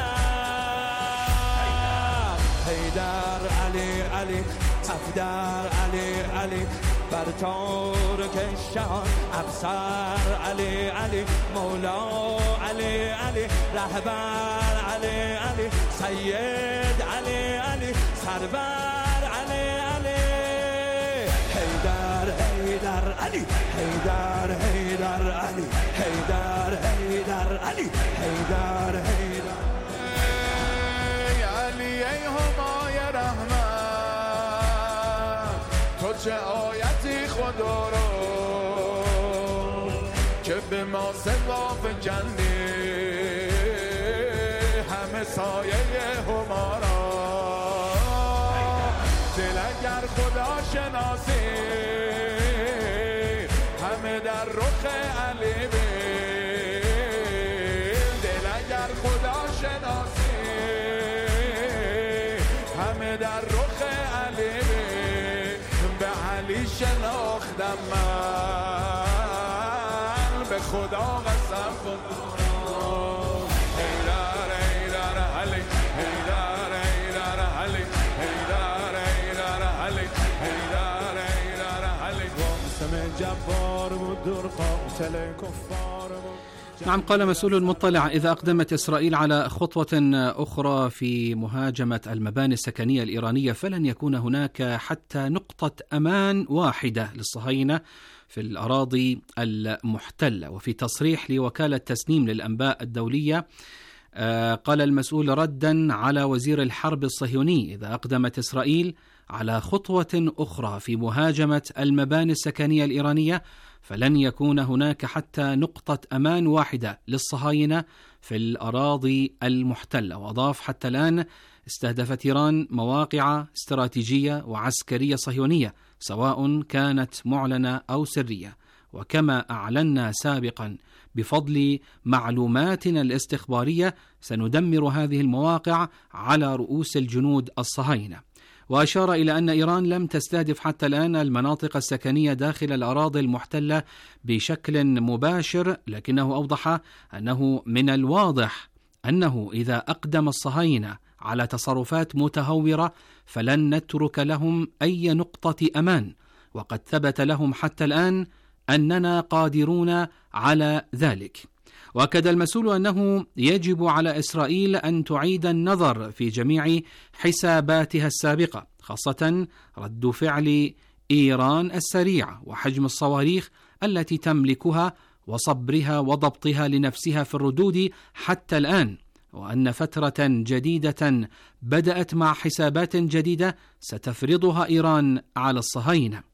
ورق حیدر علی علی افدر علی علی بر تارک شان افسر علی علی مولا علی علی رهبر علی علی سید علی علی سرور علی علی حیدر حیدر علی حیدر حیدر علی حیدر حیدر علی حیدر حیدر علی ای همای رحمت تو چه آیتی خدا رو که به ما سواف جنی همه سایه همارا دل اگر خدا شناسی همه در رخ علی بیل دل اگر خدا شناسی در رخ علی به علی شناختم من به خدا قسم خودم حیدر حیدر علی حیدر حیدر علی حیدر حیدر علی حیدر حیدر علی قاسم جبار بود در قاتل کفار بود. نعم، قال مسؤول مطلع: إذا أقدمت إسرائيل على خطوة أخرى في مهاجمة المباني السكنية الإيرانية فلن يكون هناك حتى نقطة أمان واحدة للصهاينة في الأراضي المحتلة. وفي تصريح لوكالة تسنيم للأنباء الدولية قال المسؤول ردا على وزير الحرب الصهيوني: إذا أقدمت إسرائيل على خطوة أخرى في مهاجمة المباني السكنية الإيرانية فلن يكون هناك حتى نقطة أمان واحدة للصهاينة في الأراضي المحتلة. وأضاف: حتى الآن استهدفت إيران مواقع استراتيجية وعسكرية صهيونية سواء كانت معلنة أو سرية، وكما أعلنا سابقا بفضل معلوماتنا الاستخبارية سندمر هذه المواقع على رؤوس الجنود الصهاينة. وأشار إلى أن إيران لم تستهدف حتى الآن المناطق السكنية داخل الأراضي المحتلة بشكل مباشر، لكنه أوضح أنه من الواضح أنه إذا أقدم الصهاينة على تصرفات متهورة فلن نترك لهم أي نقطة أمان، وقد ثبت لهم حتى الآن أننا قادرون على ذلك. وأكد المسؤول أنه يجب على إسرائيل أن تعيد النظر في جميع حساباتها السابقة، خاصة رد فعل إيران السريع وحجم الصواريخ التي تملكها وصبرها وضبطها لنفسها في الردود حتى الآن، وأن فترة جديدة بدأت مع حسابات جديدة ستفرضها إيران على الصهاينة.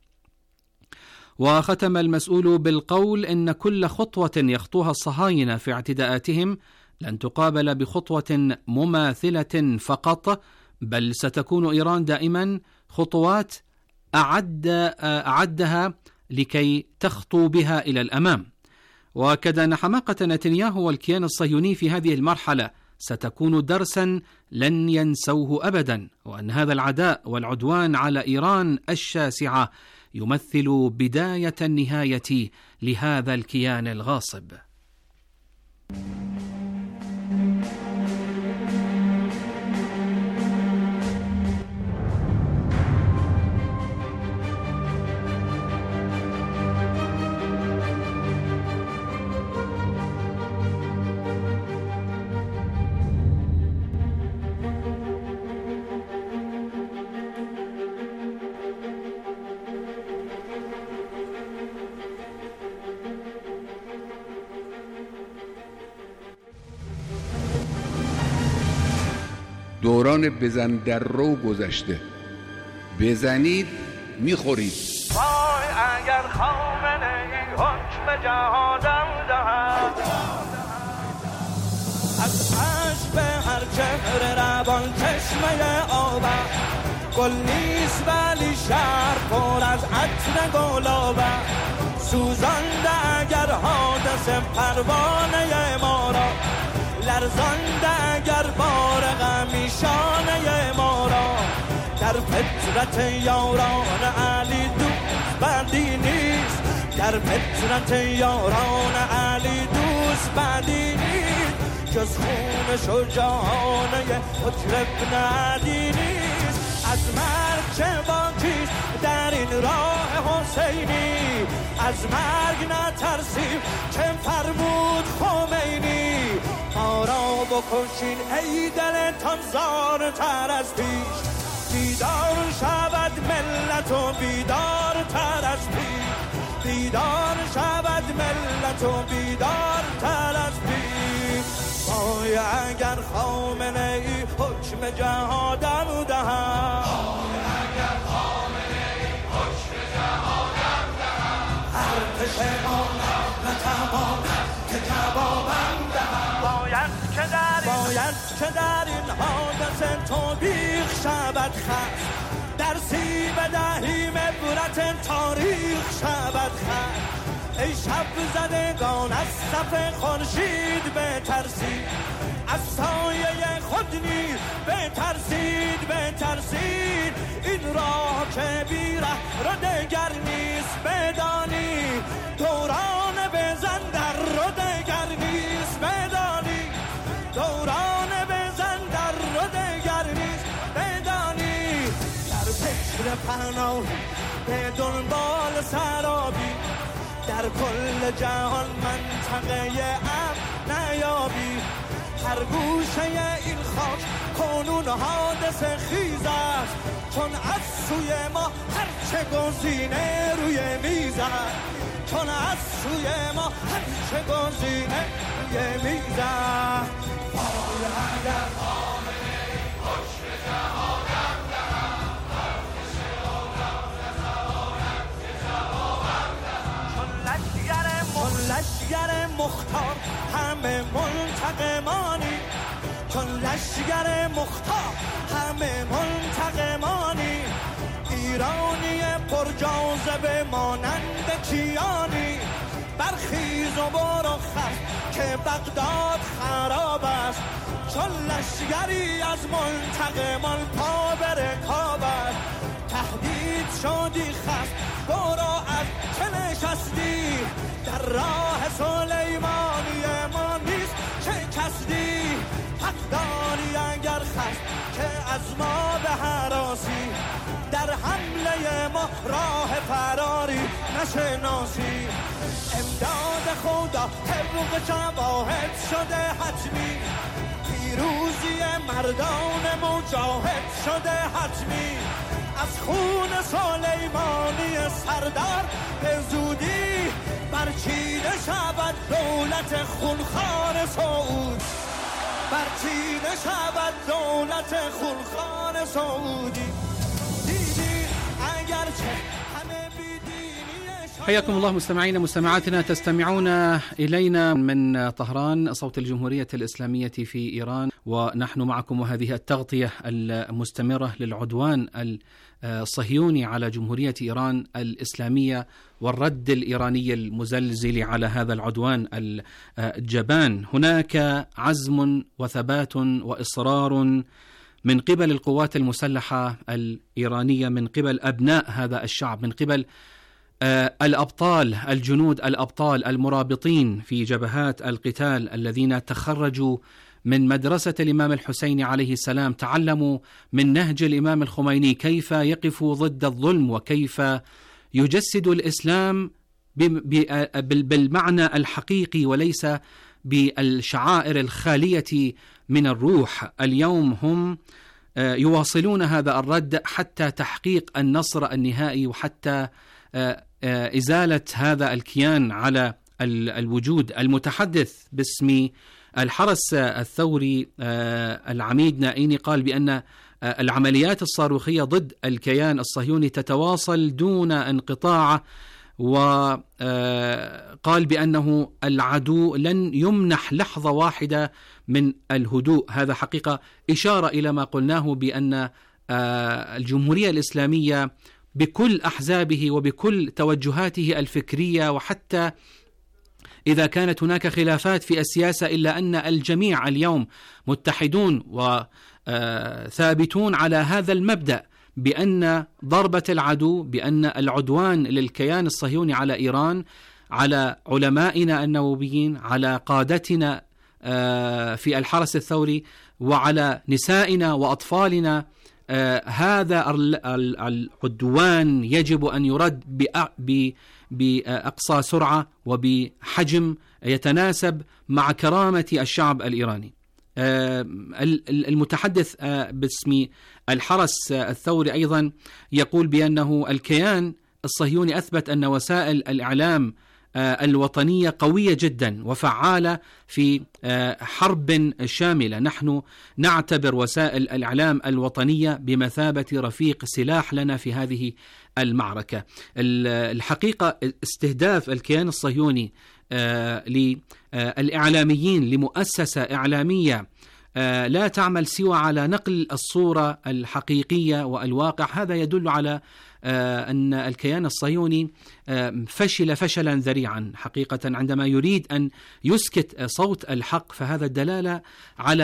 وختم المسؤول بالقول إن كل خطوة يخطوها الصهاينة في اعتداءاتهم لن تقابل بخطوة مماثلة فقط، بل ستكون إيران دائما خطوات أعدها لكي تخطو بها إلى الأمام. وأكد أن حماقة نتنياهو والكيان الصهيوني في هذه المرحلة ستكون درسا لن ينسوه أبدا، وأن هذا العداء والعدوان على إيران الشاسعة يمثل بداية النهاية لهذا الكيان الغاصب. دوران بزن در رو گذشته، بزنید میخورید. وای اگر خامنه ای حکم جهادم دهد، از عشق به هر چهره روان چشمه آبم، گل نیست ولی شهر پر از عطر گلابم، سوزانده اگر حادثه پروانه ما را، لرزانده اگر بار غمی شانه ما را، در فطرت یاران علی دوست بندی نیست، در فطرت یاران علی دوست بندی نیست، جز خون شجاعانه حجر ابن علی نیست. از مرگ چه باکیست در این راه حسینی، از مرگ نترسیم چه فرمود خمینی، ما را بکشین ای دلتان زارتر از پیش، بیدار شود ملت و بیدار تر از پیش، بیدار شود ملت و بیدار تر از پیش. وای اگر خامنه ای حکم جهادم دهد، وای اگر خامنه ای حکم جهادم دهد، ارتش ما نتواند که جوابم دهد، باید که در این حادثه توبیخ شود خست، درسی بدهیم عبرت تاریخ شود خست. ای شب زدگان از صف خورشید بترسید، از سایه خود نیست. بترسید این راه که بیره را دگر نیست. بدانی دوران بزن در را دگر نیست. بدانی دوران بزن در را دگر نیست. بدانی در فکر پناهی به دنبال سرابی، در کل جهان منطقه امن نیابی. هر گوشه این خاک کنون حادثه خیز است، چون از سوی ما هرچه گزینه روی میز است. چون از سوی ما هرچه گزینه روی میز است. وای اگر آمنه حکم جهانم دهم، ارتش آدم نتواند که جوابم دهم. چون لشگر مختار همه منتقمانی، چون لشگر مختار همه منتقمانی. ایرانی پرجاذبه مانند کیانی، برخیز و برو خست که بغداد خراب است. چون لشگری از منتقمان پا به رکاب است. تهدید شدی خست برو از که نشستی، در راه سلیمانی ما نیست چه کسدی. حق داری اگر خست که از ما به هراسی، در حمله ما راه فراری نشناسی. امداد خدا طبق شواهد شده حتمی، پیروزی مردان مجاهد شده حتمی. از خون سلیمانی سردار به زودی برچیده شود دولت خونخوار سعود. برچیده شود دولت خونخوار سعودی. دیدی اگرچه همه بیدینی. حياكم الله مستمعينا مستمعاتنا، تستمعون إلينا من طهران صوت الجمهورية الإسلامية في إيران، ونحن معكم وهذه التغطية المستمرة للعدوان الصهيوني على جمهورية إيران الإسلامية والرد الإيراني المزلزل على هذا العدوان الجبان. هناك عزم وثبات وإصرار من قبل القوات المسلحة الإيرانية، من قبل أبناء هذا الشعب، من قبل الأبطال، الجنود الأبطال المرابطين في جبهات القتال الذين تخرجوا من مدرسة الإمام الحسين عليه السلام، تعلموا من نهج الإمام الخميني كيف يقفوا ضد الظلم وكيف يجسد الإسلام بالمعنى الحقيقي وليس بالشعائر الخالية من الروح. اليوم هم يواصلون هذا الرد حتى تحقيق النصر النهائي وحتى إزالة هذا الكيان على الوجود. المتحدث باسم الحرس الثوري العميد نائيني قال بأن العمليات الصاروخية ضد الكيان الصهيوني تتواصل دون انقطاع، وقال بأنه العدو لن يمنح لحظة واحدة من الهدوء. هذا حقيقة إشارة إلى ما قلناه بأن الجمهورية الإسلامية بكل أحزابه وبكل توجهاته الفكرية، وحتى إذا كانت هناك خلافات في السياسة، إلا أن الجميع اليوم متحدون وثابتون على هذا المبدأ بأن ضربة العدو، بأن العدوان للكيان الصهيوني على إيران، على علمائنا النوويين، على قادتنا في الحرس الثوري، وعلى نسائنا وأطفالنا، هذا العدوان يجب أن يرد بأقصى سرعة وبحجم يتناسب مع كرامة الشعب الإيراني. المتحدث باسم الحرس الثوري أيضا يقول بأنه الكيان الصهيوني أثبت أن وسائل الإعلام الوطنية قوية جدا وفعالة في حرب شاملة. نحن نعتبر وسائل الإعلام الوطنية بمثابة رفيق سلاح لنا في هذه المعركة. الحقيقة استهداف الكيان الصهيوني للإعلاميين، لمؤسسة إعلامية لا تعمل سوى على نقل الصورة الحقيقية والواقع، هذا يدل على أن الكيان الصهيوني فشل فشلا ذريعا حقيقة عندما يريد أن يسكت صوت الحق، فهذا الدلالة على